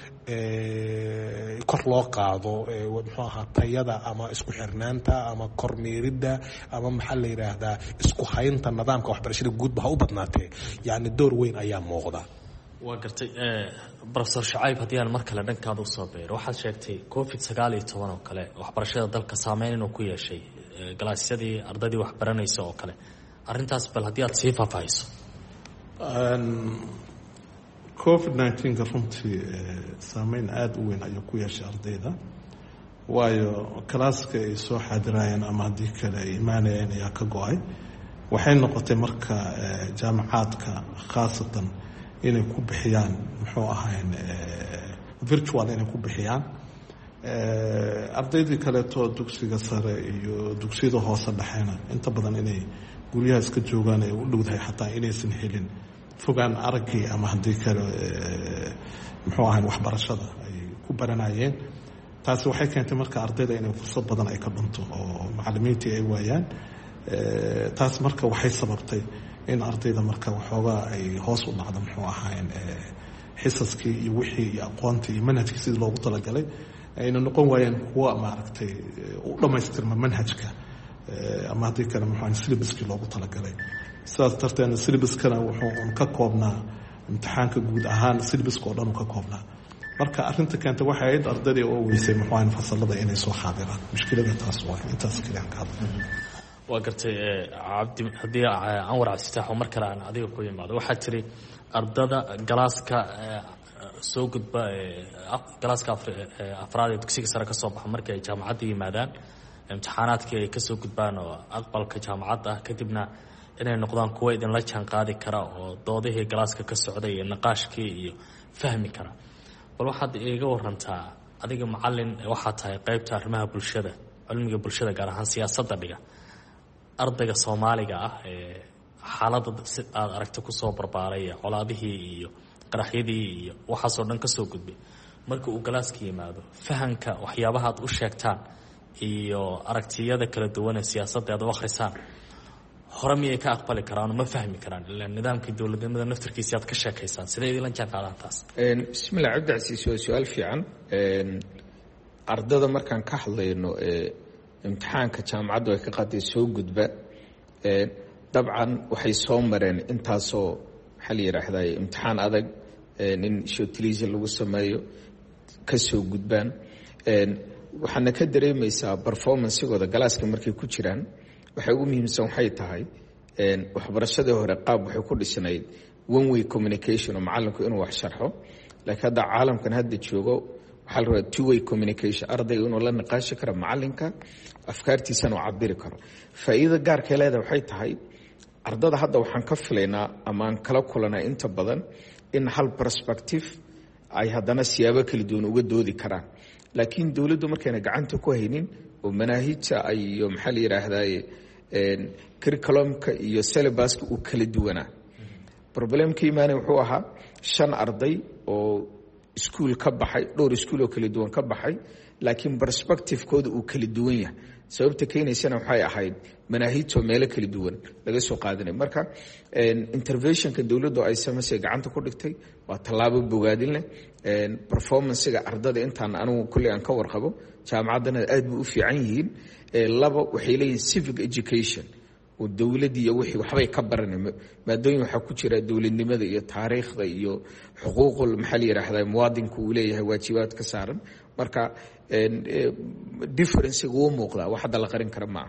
kor loo qaado muxuu ahaa tayada ama isku xirnaanta ama kormeeridda ama maxaa la yiraahdaa isku haynta nidaamka waxbarashada guudba ha u badnaatee yani door weyn ayaa muuqda waa gartay professor Shucayb haddii aan mar kale dhankaada u soo beero waxaad sheegtay COVID-19 oo kale waxbarashada dalka saameyn inuu ku yeeshay galaasyadii ardaydii wax baranaysa oo kale arrintaas bal haddii aad sii faahfaahiso COVID-19 runtii saameyn aada u weyn ayuu ku yeeshay ardayda waayo kalaaska ay soo xaadirayeen ama haddii kale ay imaanayeen ayaa ka go-ay waxay noqotay marka jaamacaadka khaasatan inay ku bixiyaan muxuu ahayn virtual inay ku bixiyaan ardaydii kaleeto dugsiga sare iyo dugsiyada hoose dhexeena inta badan inay guryaha iska joogaan ay u dhowdahay xataa inaysan helin fogaan araggii ama haddii kale muxuu ahayn waxbarashada ay ku baranayeen taasi waxay keentay marka ardayda inay fursad badan ay ka dhunto oo macallimiintii ay waayaan taas marka waxay sababtay in ardayda marka waxoogaa ay hoos u dhacdo muxuu ahayn xisaskii iyo wixii iyo aqoontii iyo manhajkii sidii loogu talagalay ayna noqon waayeen kuwa maaragtay u dhammaystirma manhajka ama haddii kale muxuu ahayn syllabuskii loogu talagalay sidaas darteedna syllabuskana wuxuu ka koobnaa imtixaanka guud ahaan syllabuska oo dhan uu ka koobnaa marka arinta keenta waxay ahayd ardadii oo weysay muxuu fasalada inay soo xaadiraan mushkilada taas waa intaas kaliya ka hadlay waa gartay cabdi haddii Anwar Cabdisitaax mar kale aan adiga ku yimaado waxaa tiri ardada galaaska soo gudba galaaska afraad ee dugsiga sare ka soo baxa markay ay jaamacadda yimaadaan imtixaanaadkii ay ka soo gudbaan oo aqbalka jaamacadda kadibna inay noqdaan kuwa idin la jaan qaadi kara oo doodihii galaaska ka socday iyo naqaashkii iyo fahmi kara bal waxaad iiga warantaa adiga macallin waxaa tahay qaybta arrimaha bulshada cilmiga bulshada gaar ahaan siyaasadda dhiga ardayga Soomaaliga ah ee xaaladda aad aragto ku soo barbaaray colaadihii iyo qaraxyadii iyo waxa soo dhan ka soo gudbay marka uu galaaska yimaado fahanka waxyaabaha aad u sheegtaan iyo aragtiyada kala duwan ee siyaasadda aad u akhrisaan hore miyay ka aqbali karaan ma fahmi karaan ilaa nidaamka dawladnimada naftirkiisa aad ka sheekaysaan sidee idin la jaan qaadaan taas bismillah Cabdicasiis waa su'aal fiican ardada markaan ka hadlayno imtixaanka jaamacaddu ay ka qaaday soo gudba dabcan waxay soo mareen intaasoo maxaa la yidhaahdaa imtixaan adag in shortlism lagu sameeyo ka soo gudbaan waxaana ka dareemaysaa performancegooda galaaska markay ku jiraan waxay ugu muhiimsan waxay tahay waxbarashadii hore qaab waxay ku dhisnayd one way communication oo macallinku inuu wax sharxo laakiin hadda caalamkan hadda joogo waxaa la rabaa two way communication ardayga inuu la niqaashi karo macallinka afkaartiisana uu cabiri karo faa'iidada gaarkay leedahay waxay tahay ardada hadda waxaan ka filaynaa ama aan kala kulanaa inta badan in hal perspective ay haddana siyaabo kala duwan uga doodi karaan laakiin dawladdu markayna gacanta ku haynin oo manaahijta iyo maxaa la yidhaahdaa curriculumka iyo syllabuska uu kala duwanaa problemka imaanay wuxuu ahaa 5 arday oo iskuul ka baxay dhowr iskuul oo kala duwan ka baxay laakiin perspective-kooda uu kala duwan yahay sababta keenaysana waxay ahayd manaahijta meelo kala duwan laga soo qaadanay marka interventionka dawladdu ay samaysay gacanta ku dhigtay waa tallaabo bogaadin leh performance-ga ardada intaan anigu kulli aan ka warqabo jaamacaddana aad buu u fiican yihiin laba waxay leeyihiin civic education oo dawladda iyo wixii waxbay ka baranay maadooyin waxaa ku jira dawladnimada iyo taariikhda iyo xuquuqul maxaa la yidhaahdaa muwaadinku uu leeyahay waajibaad ka saaran marka differencega wuu muuqdaa wax hadda la qarin kara maaha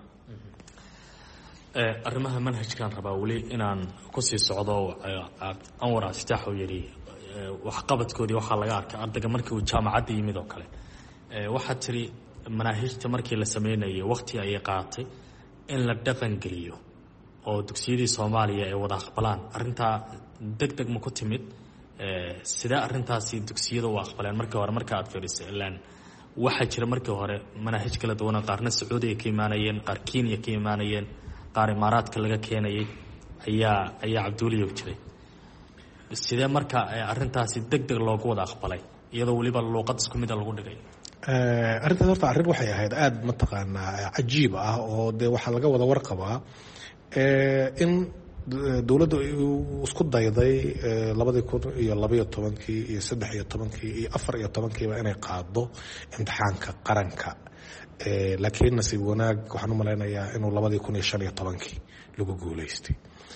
arrimaha manhajkan rabaa weli inaan ku sii socdo Anwar Cabdisitaax oo yidhi waxqabadkoodii waxaa laga arkay ardayga markii uu jaamacadda yimid oo kale waxaad tiri manaahijta markii la sameynayay waqti ayay qaatay in la dhaqangeliyo oo dugsiyadii Soomaaliya ay wada aqbalaan arrintaa degdeg ma ku timid sida arrintaasi dugsiyada u aqbaleen markii hore marka aad fiiriso ilaan waxa jira markii hore manaahij kala duwan qaarna Sacuudiga ka imaanayeen qaar Kenya ka imaanayeen qaar Imaaraadka laga keenayay ayaa Cabduliyo jiray sidee marka arrintaasi degdeg loogu wada aqbalay iyadoo waliba luqad isku mid ah lagu dhigay arrintaas horta arrin waxay ahayd aad mataqaanaa cajiib ah oo dee waxaa laga wada warqabaa in dawladda isku dayday 2012 iyo 13 iyo 13 iyo 14 inay qaado imtixaanka qaranka laakiin nasiib wanaag waxaan u malaynayaa inuu 2015 lagu guuleystay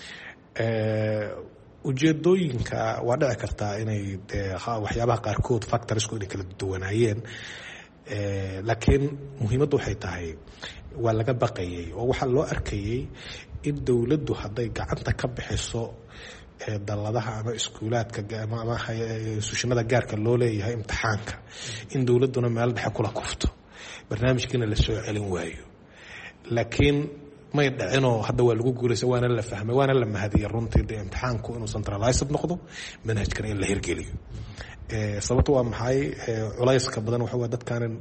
ujeedooyinka waa dhici kartaa inay waxyaabaha qaarkood factorsku inay kala duwanaayeen laakiin muhiimaddu waxay tahay waa laga baqayay oo waxaa loo arkayay in dawladdu hadday gacanta ka bixiso dalladaha ama iskuulaadka ama sushinada gaarka loo leeyahay imtixaanka in dawladduna meel dhexe kula kufto barnaamijkiina la soo celin waayo laakiin may dhacinoo hadda waa lagu guulaysa waana la fahmay waana la mahadiyay runtii dee imtixaanku inuu centralized noqdo manhajkana in la hirgeliyo sababta waa maxay culayska badan waxa waa dadkan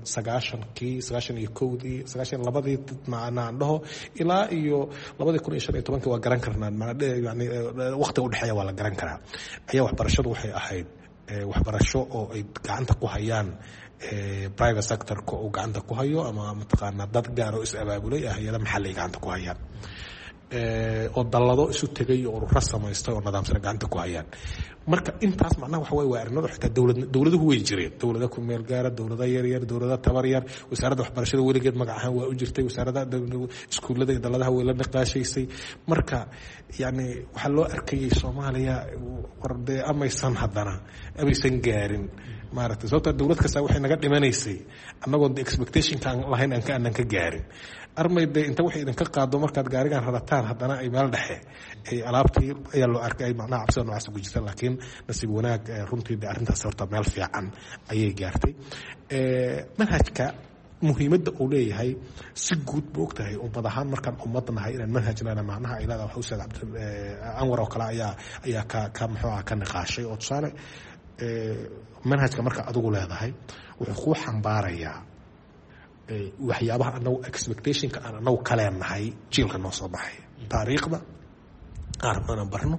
92 macnaan dhaho ilaa iyo 2015 waa garan karnaa yani waqti u dhaxeeya waa la garan karaa ayaa waxbarashadu waxay ahayd waxbarasho oo ay gacanta ku hayaan private sector-ka uu gacanta ku hayo ama mataqaanaa dad gaar oo is abaabulay hay'adaha maxalliga gacanta ku hayaan oo dallado isu tegay oo ururo samaystay oo nidaamsana gacanta ku hayaan marka intaas macnaha waxa waa arrinadu xitaa dowladuhu way jireen dowlada ku meel gaara dowlada yaryar dowlada tabar yar wasaaradda waxbarashada weligeed magac ahaan waa u jirtay wasaaradda iskuullada iyo dalladaha way la niqaashaysay marka yani waxaa loo arkayay Soomaaliya wardee amaysan gaarin maaragtay sababta dowlad kasta waxay naga dhimanaysay annagoo expectation ka lahayn aan ka gaarin armayde inta waxay idinka qaado markaad gaarigan rarataan haddana ay meel dhexe ay alaabtii ayaa loo arkay macnaha cabsida noocaas ugu jirta laakiin nasiib wanaag runtii de arrintaas horta meel fiican ayay gaartay manhajka muhiimadda uu leeyahay si guud ma ogtahay ummad ahaan markaan ummad nahay inaan manhajnana macnaha ay leedahay waxa ustaad Anwar oo kale ayaa ka muxuu ah ka niqaashay oo tusaale manhajka marka adigu leedahay wuxuu ku xambaarayaa waxyaabaha anagu expectationka aan anagu ka leenahay jiilka noo soo baxay taariikhda aan rabno inaan barno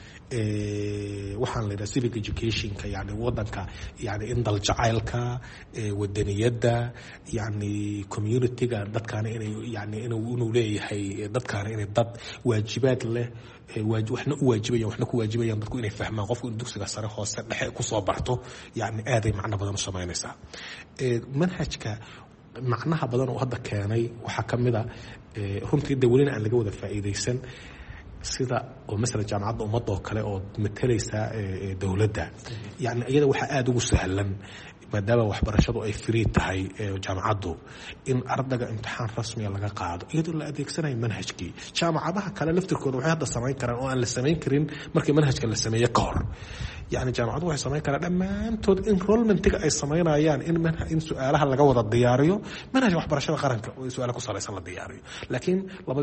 waxaan leedahay civic educationka yani wadanka yani in dal jacaylka wadaniyadda yani communityga dadkaana inay yani inuu leeyahay dadkaana inay dad waajibaad leh waxna u waajibayaan waxna ku waajibayaan dadku inay fahmaan qofku in dugsiga sare hoose dhexe ku soo barto yani aaday macno badan u samaynaysaa manhajka macnaha badan oo hadda keenay waxaa ka mid a runtii dawladna aan laga wada faa'iidaysan sida oo mesela jaamacadda ummadda oo kale oo matalaysa dowladda yani iyada waxaa aada ugu sahlan maadaama waxbarashadu ay free tahay jaamacaddu in ardayga imtixaan rasmiya laga qaado iyadoo la adeegsanayo manhajkii jaamacadaha kale laftirkooda waxay hadda samayn karaan oo aan la samayn karin markii manhajka la sameeyo ka hor yani jaamacaddu waxay samayn karaan dhammaantood enrollmentiga ay samaynayaan in su-aalaha laga wada diyaariyo manhajka waxbarashada qaranka oo su-aalaha ku salaysan la diyaariyo laakiin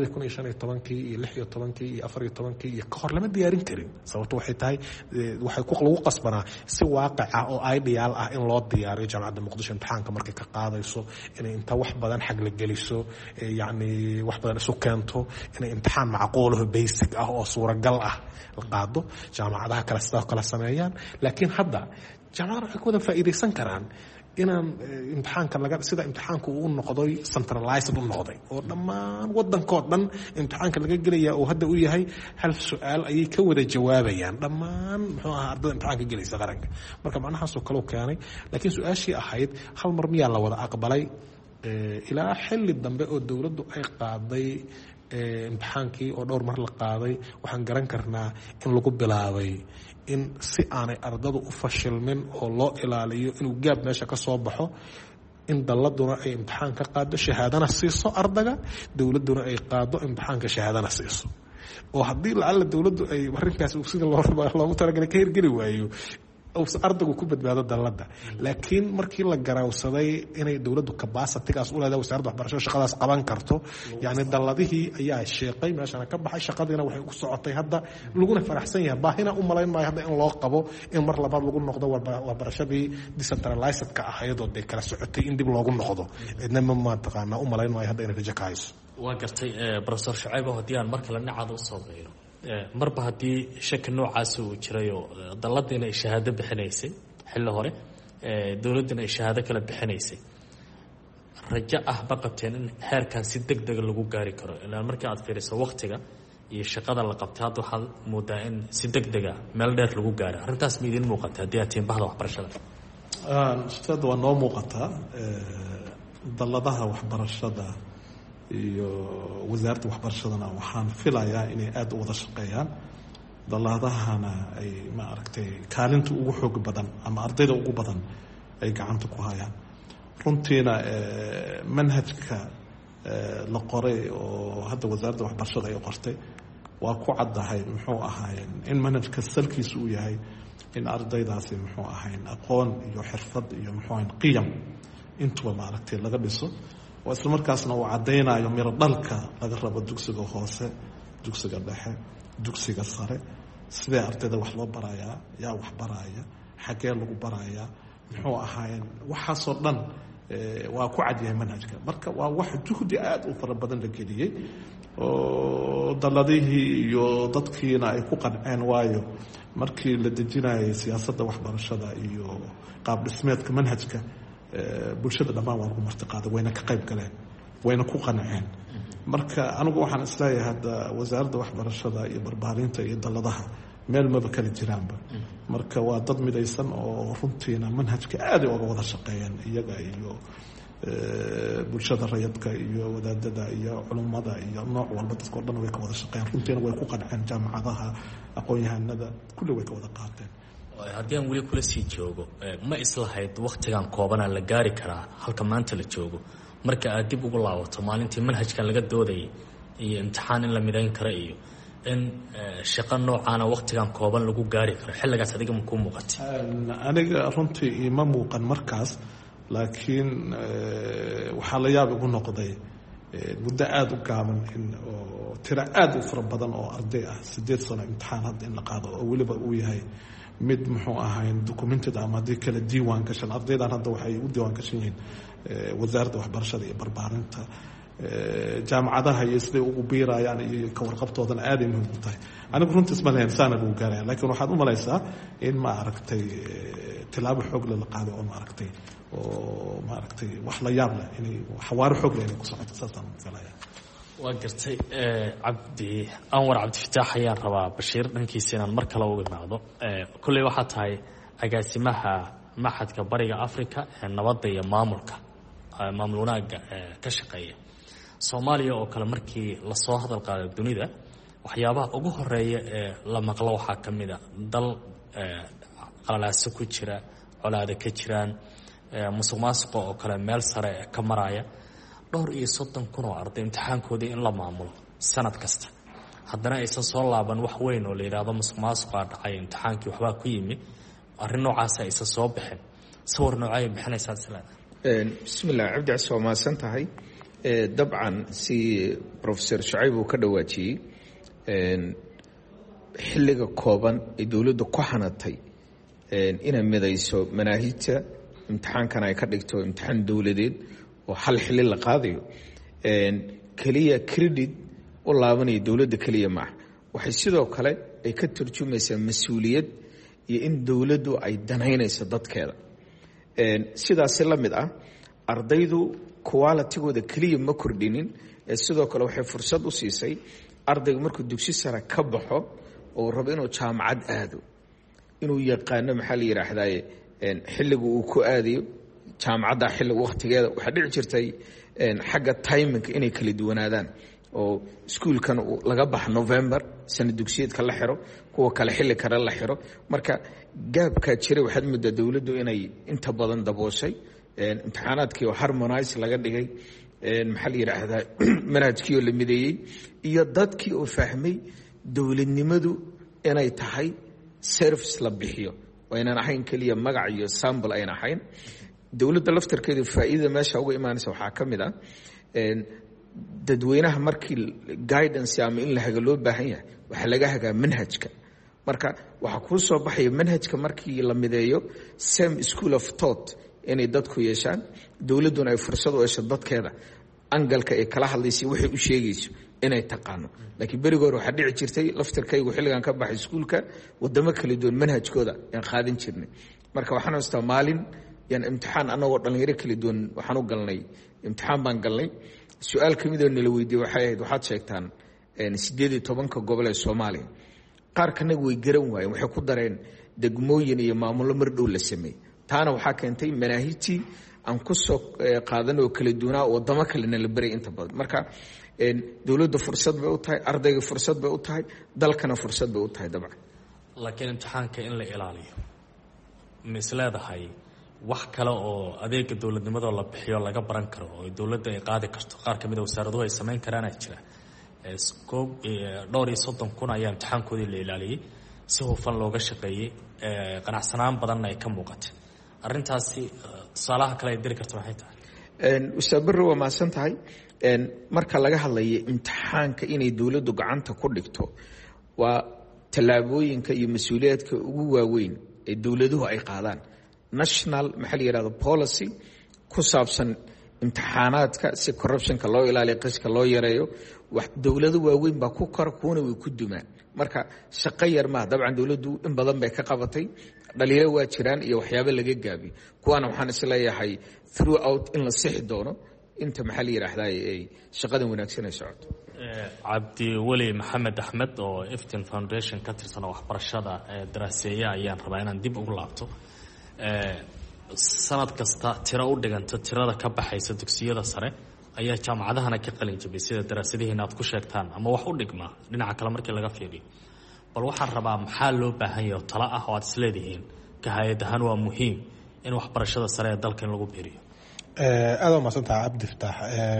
2015 iyo 16 iyo 14 iyo ka hor lama diyaarin karin sababtu waxay tahay waxay lagu qasbanaa si waaqic ah oo ideal ah in loo diyaariyo jaamacadda muqdisho imtixaanka markay ka qaadayso inay inta wax badan xag la geliso yani wax badan isu keento inay imtixaan macquul ah basic ah oo suuragal ah la qaado jaamacadaha kale sidoo kale sameeyaan laakiin hadda jaamacadaha waxay ku wada faa'iideysan karaan inaan imtixaanka sida imtixaanku uu noqday centralized u noqday oo dhammaan wadankoo dhan imtixaanka laga gelaya oo hadda u yahay hal su-aal ayay ka wada jawaabayaan dhammaan muxuu ahaa ardada imtixaanka gelaysa qaranka marka macnahaasoo kale u keenay laakiin su-aashii ahayd hal mar miyaa la wada aqbalay ilaa xilli dambe oo dowladdu ay qaaday imtixaankii oo dhowr mar la qaaday waxaan garan karnaa in lagu bilaabay in si aanay ardadu u fashilmin oo loo ilaaliyo inuu gaab meesha ka soo baxo in dalladuna ay imtixaan ka qaado shahaadana siiso ardaga dowladduna ay qaado imtixaanka shahaadana siiso oo haddii lacalla dowladdu ay arrinkaas sida loogu talagalay ka hirgeli waayo ardaygu ku badbaado dalladda laakiin markii la garaawsaday inay dowladdu capacity-gaas u leedahay wasaaradda waxbarashada shaqadaas qaban karto yani dalladihii ayaa sheeqay meeshana ka baxay shaqadiina waxay ku socotay hadda laguna faraxsan yahay baahina u malayn maayo hadda in loo qabo in mar labaad lagu noqdo waxbarashadii decentralized-ka ahayd oo dee kala socotay in dib loogu noqdo cidna ma taqaanaa u malayn maayo hadda inay rajo ka hayso waa gartay professor Shucayb haddii aan mar kale dhinacaada usoo beero marba haddii shaki noocaasi uu jirayoo dalladdiina ay shahaado bixinaysay xilli hore dowladdiina ay shahaado kala bixinaysay rajo ah ma qabteen in heerkan si deg dega lagu gaari karo ilaa markii aad fiiriso waktiga iyo shaqada la qabtay hadda waxaad moodaa in si deg dega meel dheer lagu gaaro arrintaas ma idiin muuqata haddii aad tihiin bahda waxbarashada ustaad waa noo muuqataa dalladaha waxbarashada iyo wasaaradda waxbarashadana waxaan filayaa inay aada u wada shaqeeyaan dalladahana ay maaragtay kaalinta ugu xoog badan ama ardayda ugu badan ay gacanta ku hayaan runtiina manhajka la qoray oo hadda wasaaradda waxbarashada ay qortay waa ku caddahay muxuu ahaayeen in manhajka salkiisa uu yahay in ardaydaasi muxuu ahayn aqoon iyo xirfad iyo muxuu ahayn qiyam intuba maaragtay laga dhiso oo isla markaasna uu caddaynayo miro dhalka laga rabo dugsiga hoose dugsiga dhexe dugsiga sare sidee ardayda wax loo barayaa yaa wax baraya xaggee lagu barayaa muxuu ahaayeen waxaasoo dhan waa ku cadyahay manhajka marka waa wax juhdi aada u fara badan la geliyey oo dalladihii iyo dadkiina ay ku qanceen waayo markii la dejinayay siyaasadda waxbarashada iyo qaab dhismeedka manhajka bulshada dhammaan waa lagu martiqaaday wayna ka qayb galeen wayna ku qanceen marka anigu waxaan isleeyahay hadda wasaaradda waxbarashada iyo barbaarinta iyo dalladaha meel maba kala jiraanba marka waa dad midaysan oo runtiina manhajka aad uga wada shaqeeyaan iyaga iyo bulshada rayidka iyo wadaadada iyo culummada iyo nooc walba dadka oo dhan way ka wada shaqeeyaan runtiina way ku qanceen jaamacadaha aqoon-yahanada kulli way ka wada qaateen. haddii aan weli kula sii joogo ma islahayd wakhtigan koobanaa la gaari karaa halka maanta la joogo marka aad dib ugu laabato maalintii manhajkan laga doodayay iyo imtixaan in la midayn karo iyo in shaqo noocaana wakhtigan kooban lagu gaari karo xilligaas adiga ma kuu muuqatay? aniga runtii ima muuqan markaas laakiin waxaa la yaab igu noqday muddo aada u gaaban oo tiro aada u fara badan oo arday ah 8 sano imtixaan hadda in la qaado oo weliba uu yahay mid muxuu ahayn documented ama haddii kale diiwaan gashan ardaydan hadda waxay u diiwaan gashan yihiin wasaaradda waxbarashada iyo barbaarinta jaamacadaha iyo siday ugu biirayaan iyo ka warqabtoodana aaday muhiim u tahay. anigu runtii isma lahayn saana lagu gaaraya laakiin waxaad u malaysaa in ma aragtay tilaabo xoog leh la qaaday oo ma aragtay wax la yaab leh inay xawaaro xoog leh inay ku socoto saasaan galaya. waa gartay anwar cabdifataax ayaan rabaa bashiir dhankiisa inaan mar kale uga imaado. kolley waxaa tahay agaasimaha maxadka bariga africa ee nabadda iyo maamul wanaaga ka shaqeeya. soomaaliya oo kale markii lasoo hadal qaado dunida waxyaabaha ugu horeeya ee la maqlo waxaa ka mid a dal qalalaaso ku jira, colaado ka jiraan, musuq maasuqa oo kale meel sare ka maraya, 30,000 oo arday imtixaankoodii in la maamulo sanad kasta, haddana aysan soo laaban wax weyn oo la yidhaahdo musuq maasuqaa dhacay, imtixaankii waxbaa ku yimi, arrin noocaasa aysan soo bixin. sawir noocay bixinaysaa isleedahay? bismillah cabdicas waa mahadsan tahay. dabcan si professor Shucayb uu ka dhawaajiyey xilliga kooban ee dowladdu ku xanatay inay midayso manaahijta imtixaankan ay ka dhigto imtixaan dowladeed oo hal xilli la qaadayo keliya credit u laabanaya dowladda keliya maaha, waxay sidoo kale ay ka turjumaysaa mas-uuliyad iyo in dowladdu ay danaynayso dadkeeda. sidaasi la mid ah ardaydu qualitigooda keliya ma kordhinin sidoo kale waxay fursad u siisay ardayga markuu dugsi sare ka baxo oo rabo inuu jaamacad aado inuu yaqaano maxaa la yidhaahdaye xilliga uu ku aadayo jaamacadda xilliga wakhtigeeda. waxaa dhici jirtay xagga timinka inay kala duwanaadaan oo iskuulkan laga baxo November sana dugsiyeedka la xiro, kuwa kale xilli kale la xiro. marka gaabkaa jiray waxaad moodaa dowladdu inay inta badan dabooshay imtixaanaadkii oo harmonize laga dhigay, maxaa la yidhaahdaa manhajkii oo la mideeyey iyo dadkii oo fahmay dowladnimadu inay tahay service la bixiyo oo aynan ahayn keliya magac iyo sample aynan ahayn. dowladda laftarkeedu faa'iidada meesha uga imaanaysa waxaa ka mid ah dadweynaha markii guidance ama in la haga loo baahan yahay waxaa laga hagaa manhajka. marka waxaa kuu soo baxaya manhajka markii la mideeyo same school of thought inay dadku yeeshaan, dowladduna ay fursad u hesho dadkeeda angalka ay kala hadlaysay waxay u sheegayso inay taqaano. laakiin berigi hore waxaa dhici jirtay laftarkaygu xilligan ka baxay iskuulka wadamo kala duwan manhajkooda yaan qaadan jirnay. marka waxaan haystaa maalin yaan imtixaan anagoo dhalinyaro kala duwan waxaan u galnay imtixaan baan galnay. su-aal ka midoo nala weydiiyey waxay ahayd waxaad sheegtaan 18 gobol ee Soomaaliya. qaar kanaga way garan waayeen, waxay ku dareen degmooyin iyo maamullo mar dhow la sameeyey. taana waxaa keentay manaahijtii aan ku soo qaadan oo kala duwanaa wadamo kalena la baray inta badan. marka dowladda fursad bay u tahay, ardayga fursad bay u tahay, dalkana fursad bay u tahay dabcan. laakiin imtixaanka in la ilaaliyo ma isleedahay wax kale oo adeega dowladnimada la bixiyo laga baran karo oo dowladda ay qaadi karto? qaar ka mid a wasaaraduhu ay samayn karaan ay jira 30,000 ayaa imtixaankoodii la ilaaliyey, si hufan looga shaqeeyey, qanacsanaan badanna ay ka muuqatay. arrintaasi tusaalaha kale ay diri karto maxay tahay? ustaad barre waa mahadsan tahay. marka laga hadlayo imtixaanka inay dowladdu gacanta ku dhigto waa tallaabooyinka iyo mas-uuliyaadka ugu waaweyn ee dowladuhu ay qaadaan. national maxaa la yidhahdo policy ku saabsan imtixaanaadka si corruptionka loo ilaaliyo, qishka loo yareeyo. dowlado waaweyn baa ku kora, kuwana way ku dumaan. marka shaqo yar maaha. dabcan dowladdu in badan bay ka qabatay, dhaliilo waa jiraan iyo waxyaabo laga gaabiyo. kuwaana waxaan isleeyahay throughout in la sixi doono inta maxaa la yidhaahdaa ay shaqadan wanaagsan ay socoto. cabdiweli maxamed axmed oo iftin foundation ka tirsan waxbarashada daraaseeya ayaan rabaa inaan dib ugu laabto. sanad kasta tiro u dhiganta tirada ka baxaysa dugsiyada sare ayaa jaamacadahana ka qalin jabay sida daraasadihiina aad ku sheegtaan ama wax u dhigma dhinaca kale markii laga fiiriyo. bal waxaan rabaa maxaa loo baahan yahay oo talo ah oo aad isleedihiin ka hay-ad ahaan waa muhiim in waxbarashada sare ee dalka in lagu biiriyo. aad waa mahadsantaha cabdi fataax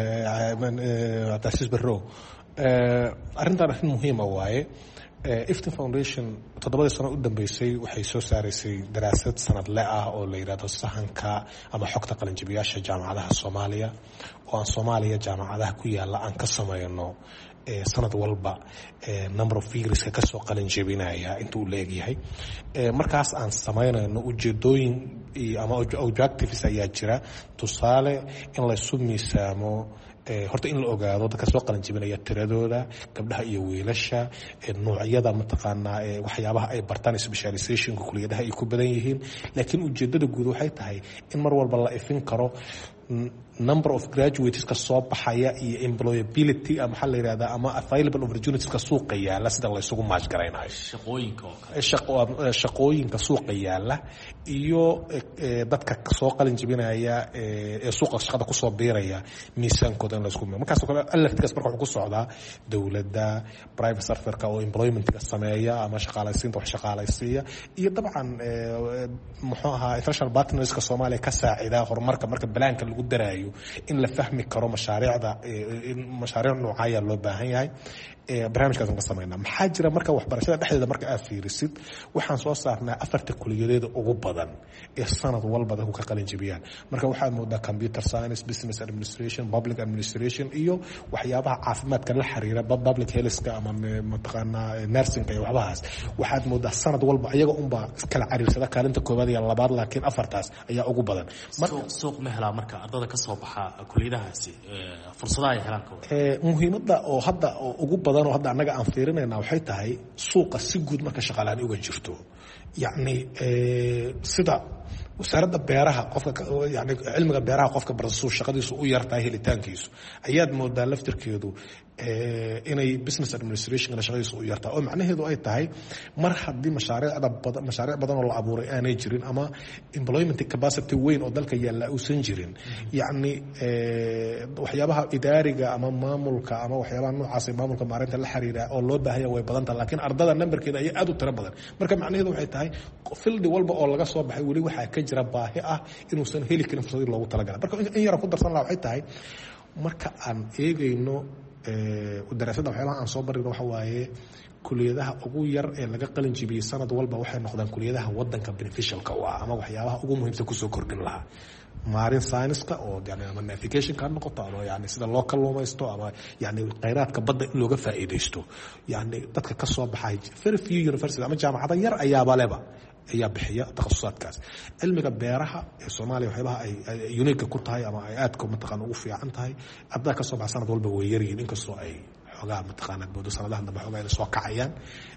cabdicasiis barrow. arrintan arrin muhiima waaye. iftin foundation 7 sano u dambeysay waxay soo saaraysay daraasad sanadle ah oo la yidhaahdo sahanka ama xogta qalinjabiyaasha jaamacadaha soomaaliya oo aan soomaaliya jaamacadaha ku yaalla aan ka samayno sanad walba number of figreska kasoo qalinjabinaya intuu la egyahay. markaas aan samaynayno ujeedooyin ama objectives ayaa jira. tusaale in laysu miisaamo horta in la ogaado dadka soo qalinjabinaya tiradooda, gabdhaha iyo wiilasha, noocyada mataqaanaa waxyaabaha ay bartaan specializationka kuliyadaha ay ku badan yihiin. laakiin ujeedada guud waxay tahay in mar walba la ifin karo number of graduateska soo baxaya iyo employability ama maxaa la yidhahdaa ama available opportunitieska suuqa yaalla sida la isugu maajgaraynayo shaqooyinka suuqa yaalla iyo dadka soo qalin jabinaya ee suuqa shaqada kusoo biiraya miisaankooda in la isku markaas kale electkaas marka wuxuu ku socdaa dowladda private sectorka oo employmentka sameeya ama shaqaalaysiinta wax shaqaalaysiiya iyo dabcan muxuu ahaa international partnerska Soomaaliya ka saacida horumarka marka balaanka lagu daraayo in la fahmi karo mashaariic noocaya loo baahan yahay. barnaamijkaas ka sameynaa maxaa jira marka waxbarashada dhexdeeda marka aad fiirisid waxaan soo saarnaa 4 kuliyadeeda ugu badan ee sanad walba dadku ka qalin jabiyaan. marka waxaad moodaa computer science, business administration, public administration iyo waxyaabaha caafimaadka la xiriira public healthka ama mataqaanaa nursingka iyo waxbahaas waxaad moodaa sanad walba iyaga unba kala cariirsada kaalinta koobaad iyo labaad laakiin 4taas ayaa ugu badan. suuq ma helaa marka ardada ka soo baxa kuliyadahaasi fursadaha ay helaan ka muhiimadda oo hadda ugu badan oo hadda anaga aan fiirinayna waxay tahay suuqa si guud marka shaqalaan uga jirto. yacni sida wasaaradda beeraha qofka yani cilmiga beeraha qofka barasuu shaqadiisu u yartahay helitaankiisu ayaad moodaa laftirkeedu inay business administration shaqadiisu u yartahay oo macnaheedu ay tahay mar haddii mashaariic badan oo la abuuray aanay jirin ama employment capacity weyn oo dalka yaalla uusan jirin yacni waxyaabaha idaariga ama maamulka ama waxyaabaha noocaas ee maamulka maareynta la xiriira oo loo baahaya way badan tahay laakiin ardada numberkeeda ayaa aad u tiro badan. marka macnaheedu waxay tahay fildi walba oo laga soo baxay weli waxaa ka jira baahi ah inuusan heli karin fursadii loogu talagalay. marka in yara ku darsan lahaa waxay tahay marka aan eegayno daraasadda waxyaalaha aan soo barino waxa waaye kuliyadaha ugu yar ee laga qalin jibiyey sanad walba waxay noqdaan kuliyadaha wadanka beneficialka u ah ama waxyaabaha ugu muhiimsan kusoo kordhin lahaa. marine science-ka oo yani ama navigationka ha noqoto ama yani sida loo kalluumaysto ama yani kheyraadka badda in looga faa'iidaysto yani dadka ka soo baxay very few university ama jaamacada yar ayaaba leba ayaa bixiya takhasusaadkaas. cilmiga beeraha ee Soomaaliya waxyaabaha ay unique ku tahay ama ay aadka mataqaan ugu fiican tahay ardada ka soo baxay sanad walba way yar yihiin inkastoo ay xogaa mataqaan boodo sanadahan dambe xogaa ay soo kacayaan.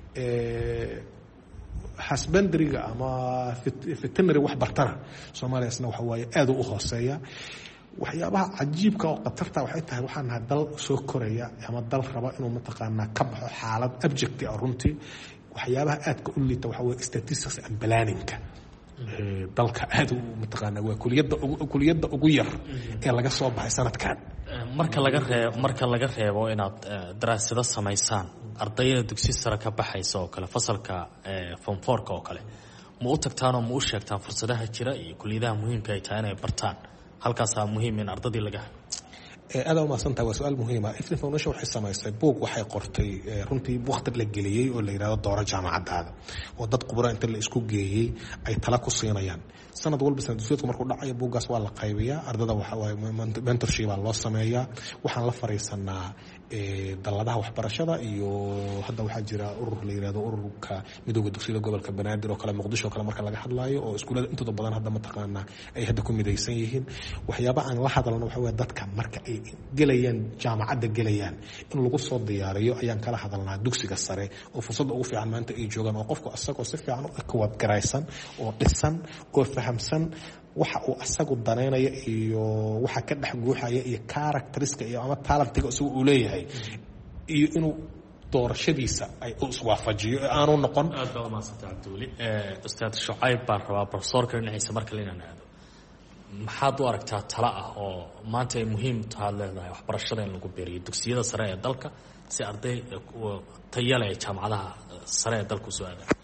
hasbandriga ama veterinary wax bartana Soomaaliya isna waxa waaye aad u hooseeya. waxyaabaha cajiibka oo qatarta waxay tahay waxaan nahay dal soo koraya ama dal raba inuu mataqaanaa ka baxo xaalad abject ah runtii. waxyaabaha aadka u liita waxa weeye statistics and planningka dalka aad u mataqaanaa waa kuliyadda ugu yar ee laga soo baxay sanadkan. marka laga reebo inaad daraasado samaysaan ardayda dugsi sare ka baxaysa oo kale fasalka form 4 oo kale ma u tagtaan oo ma u sheegtaan fursadaha jira iyo kuliyadaha muhiimka ay tahay inay bartaan halkaasaa muhiim in ardadii laga aad u mahadsantahay waa su-aal muhiima. iftin foundation waxay samaysay buug waxay qortay runtii waqti la geliyey oo la yidhahdo dooro jaamacadaada oo dad khubro inta la isku geeyey ay tala ku siinayaan. sanad walba sanadusyeedku markuu dhacayo buuggaas waa la qaybiyaa ardada waxa waaye mentorship baa loo sameeyaa. waxaan la fariisanaa dalladaha waxbarashada iyo hadda waxaa jira urur la yidhahdo ururka midowga dugsiyada gobolka banaadir oo kale muqdisho oo kale marka laga hadlaayo oo iskuulada intooda badan hadda mataqaanaa ay hadda ku midaysan yihiin. waxyaaba aan la hadalno waxa weeye dadka marka ay gelayaan jaamacadda gelayaan in lagu soo diyaariyo ayaan kala hadalnaa dugsiga sare oo fursadda ugu fiican maanta ay joogaan oo qofku asagoo si fiican u kawadgaraysan oo dhisan oo fahamsan waxa uu asagu danaynaya iyo waxa ka dhex guuxaya iyo characteriska iyo ama talentiga isagu uu leeyahay iyo inuu doorashadiisa ay u iswaafajiyo aanu noqon. aad baa umahadsantay cabdiweli. ustaad Shucayb baan rabaa profesorka dhinaciisa markale inaan aado. maxaad u aragtaa talo ah oo maanta ay muhiim tahay leedahay waxbarashada in lagu beeriyo dugsiyada sare ee dalka si arday tayo leh jaamacadaha sare ee dalka usoo aadaan?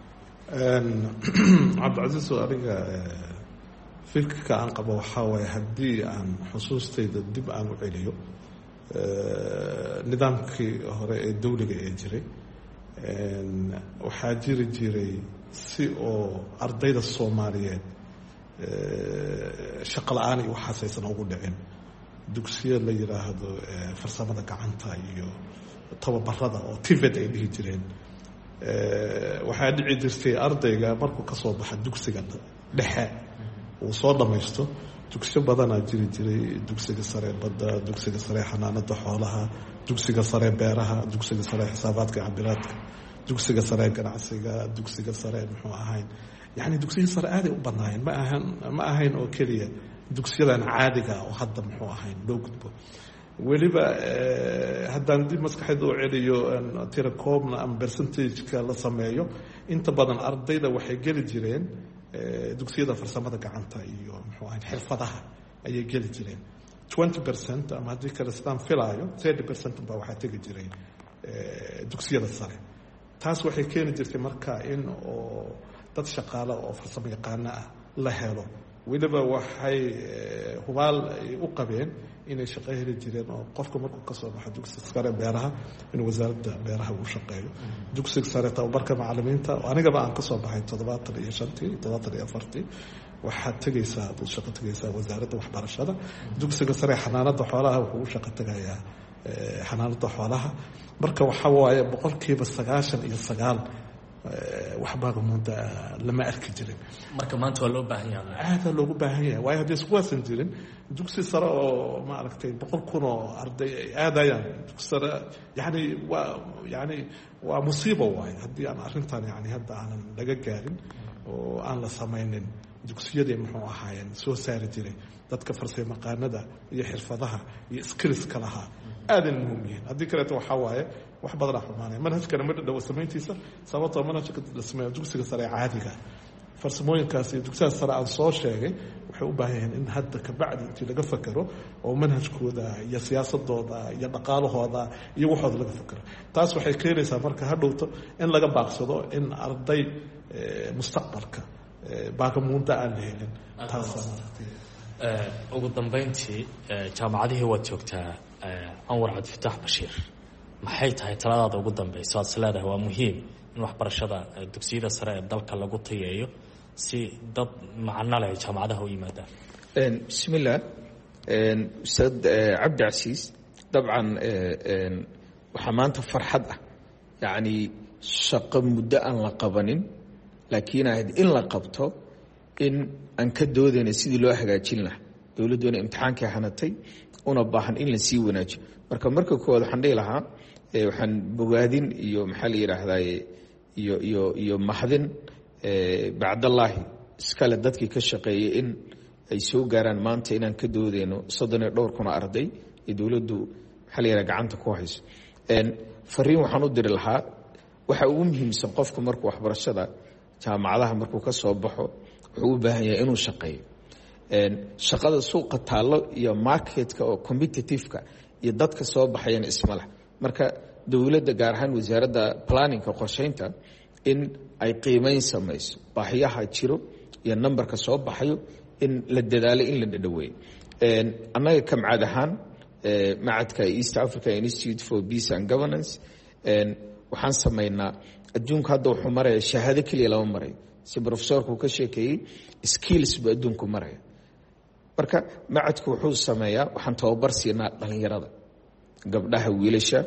cabdicasiis adiga fikirka aan qabo waxaa waaye haddii aan xusuustayda dib aan u celiyo nidaamkii hore ee dawliga ee jiray waxaa jiri jiray si oo ardayda soomaaliyeed shaqo la-aan iyo waxaasaysan ugu dhicin dugsiya la yidhaahdo farsamada gacanta iyo tababarada oo TVET ay dhihi jireen. waxaa dhici jirtay ardayga markuu ka soo baxa dugsiga dhexe uu soo dhammaysto dugsiyo badanaa jiri jiray, dugsiga sare badda, dugsiga sare xanaanada xoolaha, dugsiga sare beeraha, dugsiga sare xisaabaadka cabiraadka, dugsiga sare ganacsiga, dugsiga sare muxuu ahayn yani dugsiya sare aaday u banaayeen ma ahayn oo keliya dugsiyadan caadiga oo hadda muxuu ahayn loo gudbo. weliba haddaan dib maskaxeed u celiyo tirakoobna ama percentageka la sameeyo inta badan ardayda waxay geli jireen dugsiyada farsamada gacanta iyo muxuu ahayn xirfadaha ayay geli jireen. 20% ama haddii kale sidaan filaayo 30% baa waxaa tegi jiray dugsiyada sare. taas waxay keeni jirtay marka in oo dad shaqaale oo farsamo yaqaano ah la helo. weliba waxay hubaal u qabeen inay shaqo heli jireen oo qofka markuu ka soo baxo dugsiga sare beeraha in wasaaradda beeraha uu shaqeeyo, dugsiga sare tababarka macallimiinta anigaba aan ka soo baxay 74 waxaad tegaysaa shaqo tegaysaa wasaaradda waxbarashada. dugsiga sare xanaanada xoolaha wuxuu u shaqo tegayaa xanaanada xoolaha. marka waxa waaye 99% waxbaa muddo lama arki jirin. marka maanta waa loo baahan yahay aada loogu baahan yahay waayo haddii iskuwaasan jirin dugsi sare oo maaragtay 100,000 oo arday ay aadayaan dugsi sare yani waa musiibo waayo haddii aan arrintan yani hadda aanan laga gaarin oo aan la samaynin dugsiyadii muxuu ahaayeen soo saari jiray dadka farsamayaqaanada iyo xirfadaha iyo skillska lahaa aadan muhiim yihiin. haddii kaleeto waxaa waaye wax badanaa xumaanaya. manhajkana ma dhadhawo samayntiisa sababtoo manhajka la sameeyo dugsiga sare caadiga farsamooyinkaas iyo dugsiyaha sare aan soo sheegay waxay u baahan yihiin in hadda kabacdi intii laga fakero oo manhajkooda iyo siyaasadooda iyo dhaqaalahooda iyo waxooda laga fakero. taas waxay keenaysaa marka hadhowto in laga baaqsado in arday mustaqbalka baagamuunda aan la helin. ugu dambeyntii jaamacadihii waad joogtaa Anwar Cabdifitaax Bashiir, maxay tahay taladaada ugu dambeysa aad isleedahay waa muhiim in waxbarashada dugsiyada sare ee dalka lagu tayeeyo si dad macno leh jaamacadaha u yimaadaan? bismillah ustaad cabdicasiis dabcan waxaa maanta farxad ah yani shaqo muddo aan la qabanin laakiin ahayd in la qabto in aan ka doodayna sidii loo hagaajin lahaa. dowladdoona imtixaankii hanatay una baahan in la sii wanaajiyo. marka koowaad waxaan dhihi lahaa waxaan bogaadin iyo maxaa la yidhaahdaa iyo mahadin bacdallaahi iskale dadkii ka shaqeeyay in ay soo gaaraan maanta inaan ka doodayno 32,000 arday ee dowladdu maxaa la yidhaha gacanta ku hayso. fariin waxaan u diri lahaa waxa ugu muhiimsan qofka markuu waxbarashada jaamacadaha markuu ka soo baxo wuxuu u baahan yahay inuu shaqeeyo. shaqada suuqa taallo iyo marketka oo competitiveka iyo dadka soo baxayana isma leh. marka dowladda gaar ahaan wasaaradda planninga qorsheynta in ay qiimeyn samayso baahiyaha jiro iyo nambarka soo baxayo in la dadaalo in la dhadhaweeyo. annaga kamcad ahaan macadka East Africa Institute for Peace and Governance waxaan samaynaa adduunka hadda wuxuu maraya shahaado keliya lama marayo si profesorku ka sheekeeyey skills buu adduunku maraya. marka macadku wuxuu sameeyaa waxaan tababar siinaa dhalinyarada gabdhaha wiilasha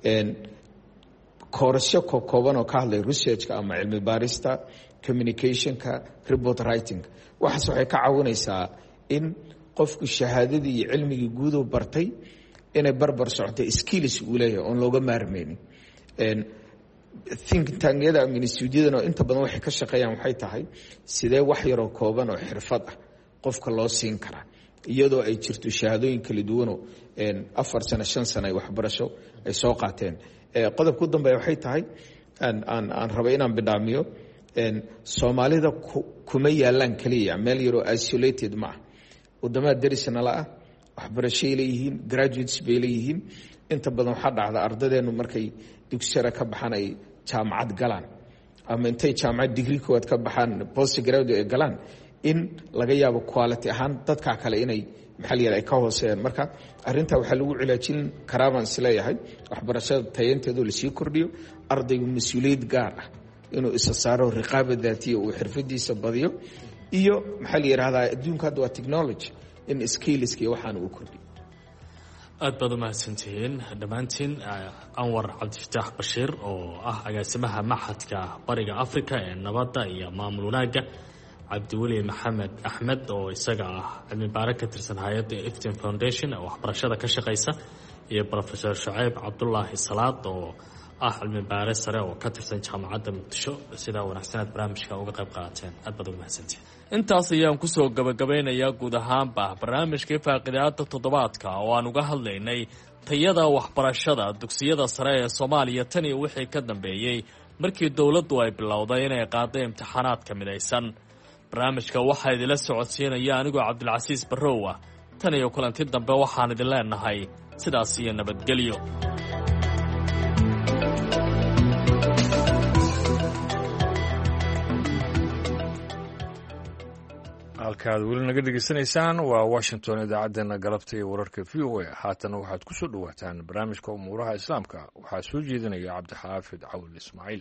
koorasho kooban oo ka hadlay researchka ama cilmi baarista communicationka report writing. waxaas waxay ka caawinaysaa in qofku shahaadadii iyo cilmigii guuduu bartay inay barbar socotay skills uu leeyahay oon looga maarmaynin. think tangyada ama instituudyadana inta badan waxay ka shaqeeyaan waxay tahay sidee wax yaroo kooban oo xirfad ah qofka loo siin karaa iyadoo ay jirto shahaadooyin kala duwanoo 4 sano 5 sano ay waxbarasho ay soo qaateen. qodobka u dambeeya waxay tahay aan raba inaan bidhaamiyo soomaalida kuma yaalaan keliya meel yaroo isolated ma ah. wadamada darisnala ah waxbarashay leeyihiin, graduates bay leeyihiin. inta badan waxaa dhacda ardadeennu markay dugsi sare ka baxaan ay jaamacad galaan ama intay jaamacad digrii koowaad ka baxaan post graduate ay galaan in laga yaabo quality ahaan dadka kale inay maxaliyada ay ka hooseeyaan. marka arrintaa waxaa lagu cilaajin karaa baan isleeyahay waxbarashada tayanteedu la sii kordhiyo, ardaygu mas-uuliyad gaar ah inuu isa saaro, riqaaba daatiya uu xirfadiisa badiyo, iyo maxaa la yidhahdaa adduunka hadda waa technology in skillska iyo waxaan uu kordhiyo. aad baad u mahadsantihiin dhammaantiin. anwar cabdifataax bashiir oo ah agaasimaha maxadka bariga africa ee nabadda iyo maamul wanaagga, cabdiweli maxamed axmed oo isaga ah cilmi baare ka tirsan hay-adda iftin foundation ee waxbarashada ka shaqaysa, iyo professor shucayb cabdulaahi salaad oo ah cilmi baare sare oo ka tirsan jaamacadda muqdisho. sidaa wanaagsan aad barnaamijka uga qayb qaateen, aad baad u mahadsantihiin. intaas ayaan kusoo gabagabeynayaa guud ahaanba barnaamijkii faaqidaada toddobaadka oo aan uga hadlaynay tayada waxbarashada dugsiyada sare ee Soomaaliya tan iyo wixii ka dambeeyay markii dawladdu ay bilowday inay qaado imtixaanaadka midaysan. barnaamijka waxaa idila socodsiinaya anigoo Cabdilcasiis Barrow ah. tan iyo kulanti dambe waxaan idin leenahay sidaas iyo nabadgelyo. halkaad weli naga dhegaysanaysaan waa Washington, idaacaddeenna galabta iyo wararka VOA. haatana waxaad ku soo dhawaataan barnaamijka umuuraha islaamka. waxaa soo jeedinaya cabdixaafid cawil ismaaciil.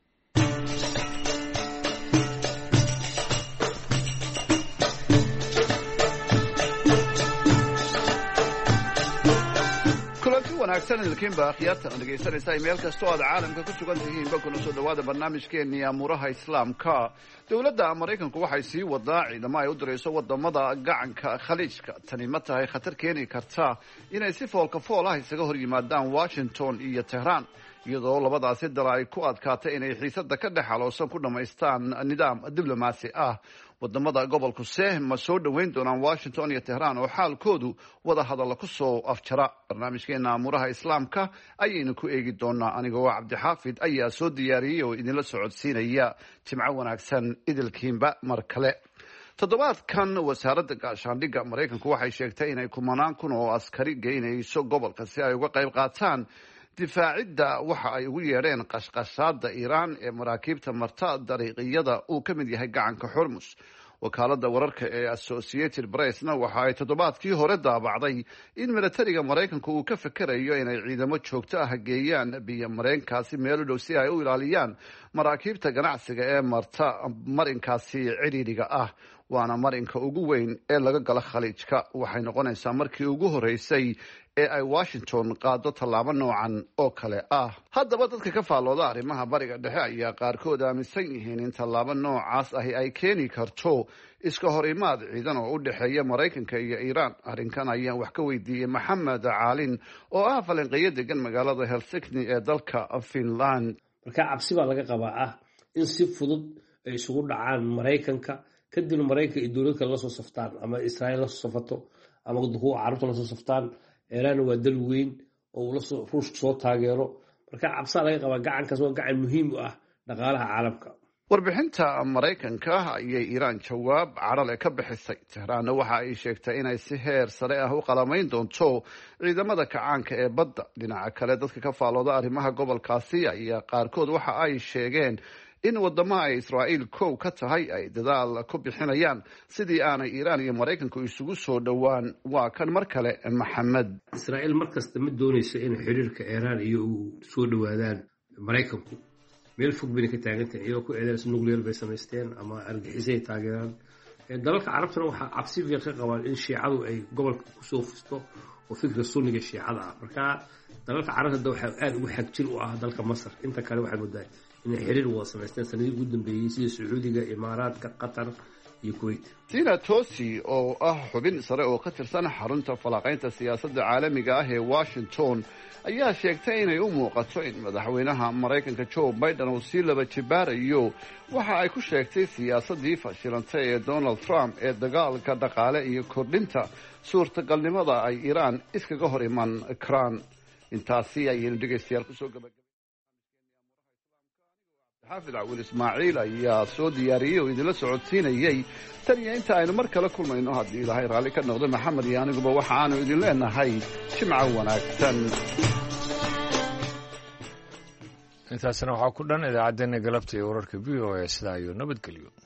wanaagsan idinkiinba akhyaartan dhegaysanaysaa meel kastoo aad caalamka ku sugan tihiinba kuna soo dhawaada barnaamijkeennii amuuraha islaamka. dowladda maraykanku waxay sii wadaa ciidamo ay u dirayso wadamada gacanka khaliijka. tani ma tahay khatar keeni karta inay si foolka fool ah isaga hor yimaadaan Washington iyo Tehran, iyadoo labadaasi dal ay ku adkaatay inay xiisada ka dhex xaloosan ku dhamaystaan nidaam diblomaasi ah. wadamada gobolku ma soo dhaweyn doonaan Washington iyo Tehran oo xaalkoodu wada hadalla ku soo afjara. barnaamijkeena amuuraha islaamka ayaynu ku eegi doonaa. anigoo cabdixaafid ayaa soo diyaariyey oo idinla socodsiinaya. jimco wanaagsan idilkiinba mar kale. toddobaadkan wasaaradda gaashaandhigga maraykanku waxay sheegtay inay 10,000 kun oo askari geynayso gobolka si ay uga qayb qaataan difaacidda waxa ay ugu yeedheen qashqashaada Iiraan ee maraakiibta marta dariiqyada uu ka mid yahay gacanka Hormuz. wakaaladda wararka ee Associated Pressna waxa ay toddobaadkii hore daabacday in militariga maraykanku uu ka fikirayo inay ciidamo joogto ah geeyaan biyo mareenkaasi meel u dhow si ay u ilaaliyaan maraakiibta ganacsiga ee marta marinkaasi cidhiidhiga ah. waana marinka ugu weyn ee laga gala khaliijka. waxay noqonaysaa markii ugu horeysay ee ay Washington qaado tallaabo noocan oo kale ah. haddaba dadka ka faallooda arrimaha bariga dhexe ayaa qaarkood aaminsan yihiin in tallaabo noocaas ahi ay keeni karto iska hor imaad ciidan oo u dhexeeya Maraykanka iyo Iiraan. arrinkan ayaan wax ka weydiiyey Maxamed Caalin oo ah falanqeeyo degan magaalada Helsinki ee dalka Finland. marka cabsi baa laga qabaa in si fudud ay isugu dhacaan Maraykanka, kadibna Maraykanka iyo dowlad kale la soo saftaan, ama Israa'iil la soo safato, ama kuwa carabta la soo saftaan. Iiraan waa dal weyn oo Ruushka soo taageero. marka cabsi laga qabaa gacankaas waa gacan muhiim u ah dhaqaalaha caalamka. warbixinta Maraykanka ayay Iiraan jawaab carale ka bixisay. Tehraanna waxa ay sheegtay inay si heer sare ah u qalamayn doonto ciidamada kacaanka ee badda. dhinaca kale dadka ka faallooda arrimaha gobolkaasi ayaa qaarkood waxa ay sheegeen in wadamo ay Israa'iil kow ka tahay ay dadaal ku bixinayaan sidii aanay Iiraan iyo Maraykanku isugu soo dhowaan. waa kan mar kale Maxamed. Israa'iil markasta ma doonayso in xiriirka Iiraan iyo uu soo dhawaadaan Maraykanku. meel fog bay ka taagantahay iyagoo ku eedeynaysa nuclear bay samaysteen ama argixisay taageeraan. dalalka carabtana waxaa cabsi fiican ka qabaan in shiicadu ay gobolka kusoo fusto oo fikra sunniga shiicada ah. marka dalalka carabta waxaa aad ugu xagjir u ah dalka Masar. inta kale waxay moodaa inay xiriir wada samaysteen sanadii ugu dambeeyay sida Sacuudiga, Imaaraadka, Qatar iyo kuwait. tina tosi oo ah xubin sare oo ka tirsan xarunta falanqaynta siyaasadda caalamiga ah ee Washington ayaa sheegtay inay u muuqato in madaxweynaha Mareykanka Joe Biden uu sii laba jibaarayo waxa ay ku sheegtay siyaasadii fashilantay ee Donald Trump ee dagaalka dhaqaale iyo kordhinta suurtagalnimada ay Iran iskaga hor iman karaan. intaasi ayaynu dhegeystayaal kusoo gabagabay xaafid Awil Ismaaciil ayaa soo diyaariyay oo idinla socodsiinayay tan iyo inta aynu mar kale kulmayno haddii ilaahay raalli ka noqdo maxamed iyo aniguba waxa aanu idin leenahay jimco wanaagsan. intaasna waxaa ku dhan idaacaddeenna galabta iyo wararka VOA sidaa iyo nabadgelyo.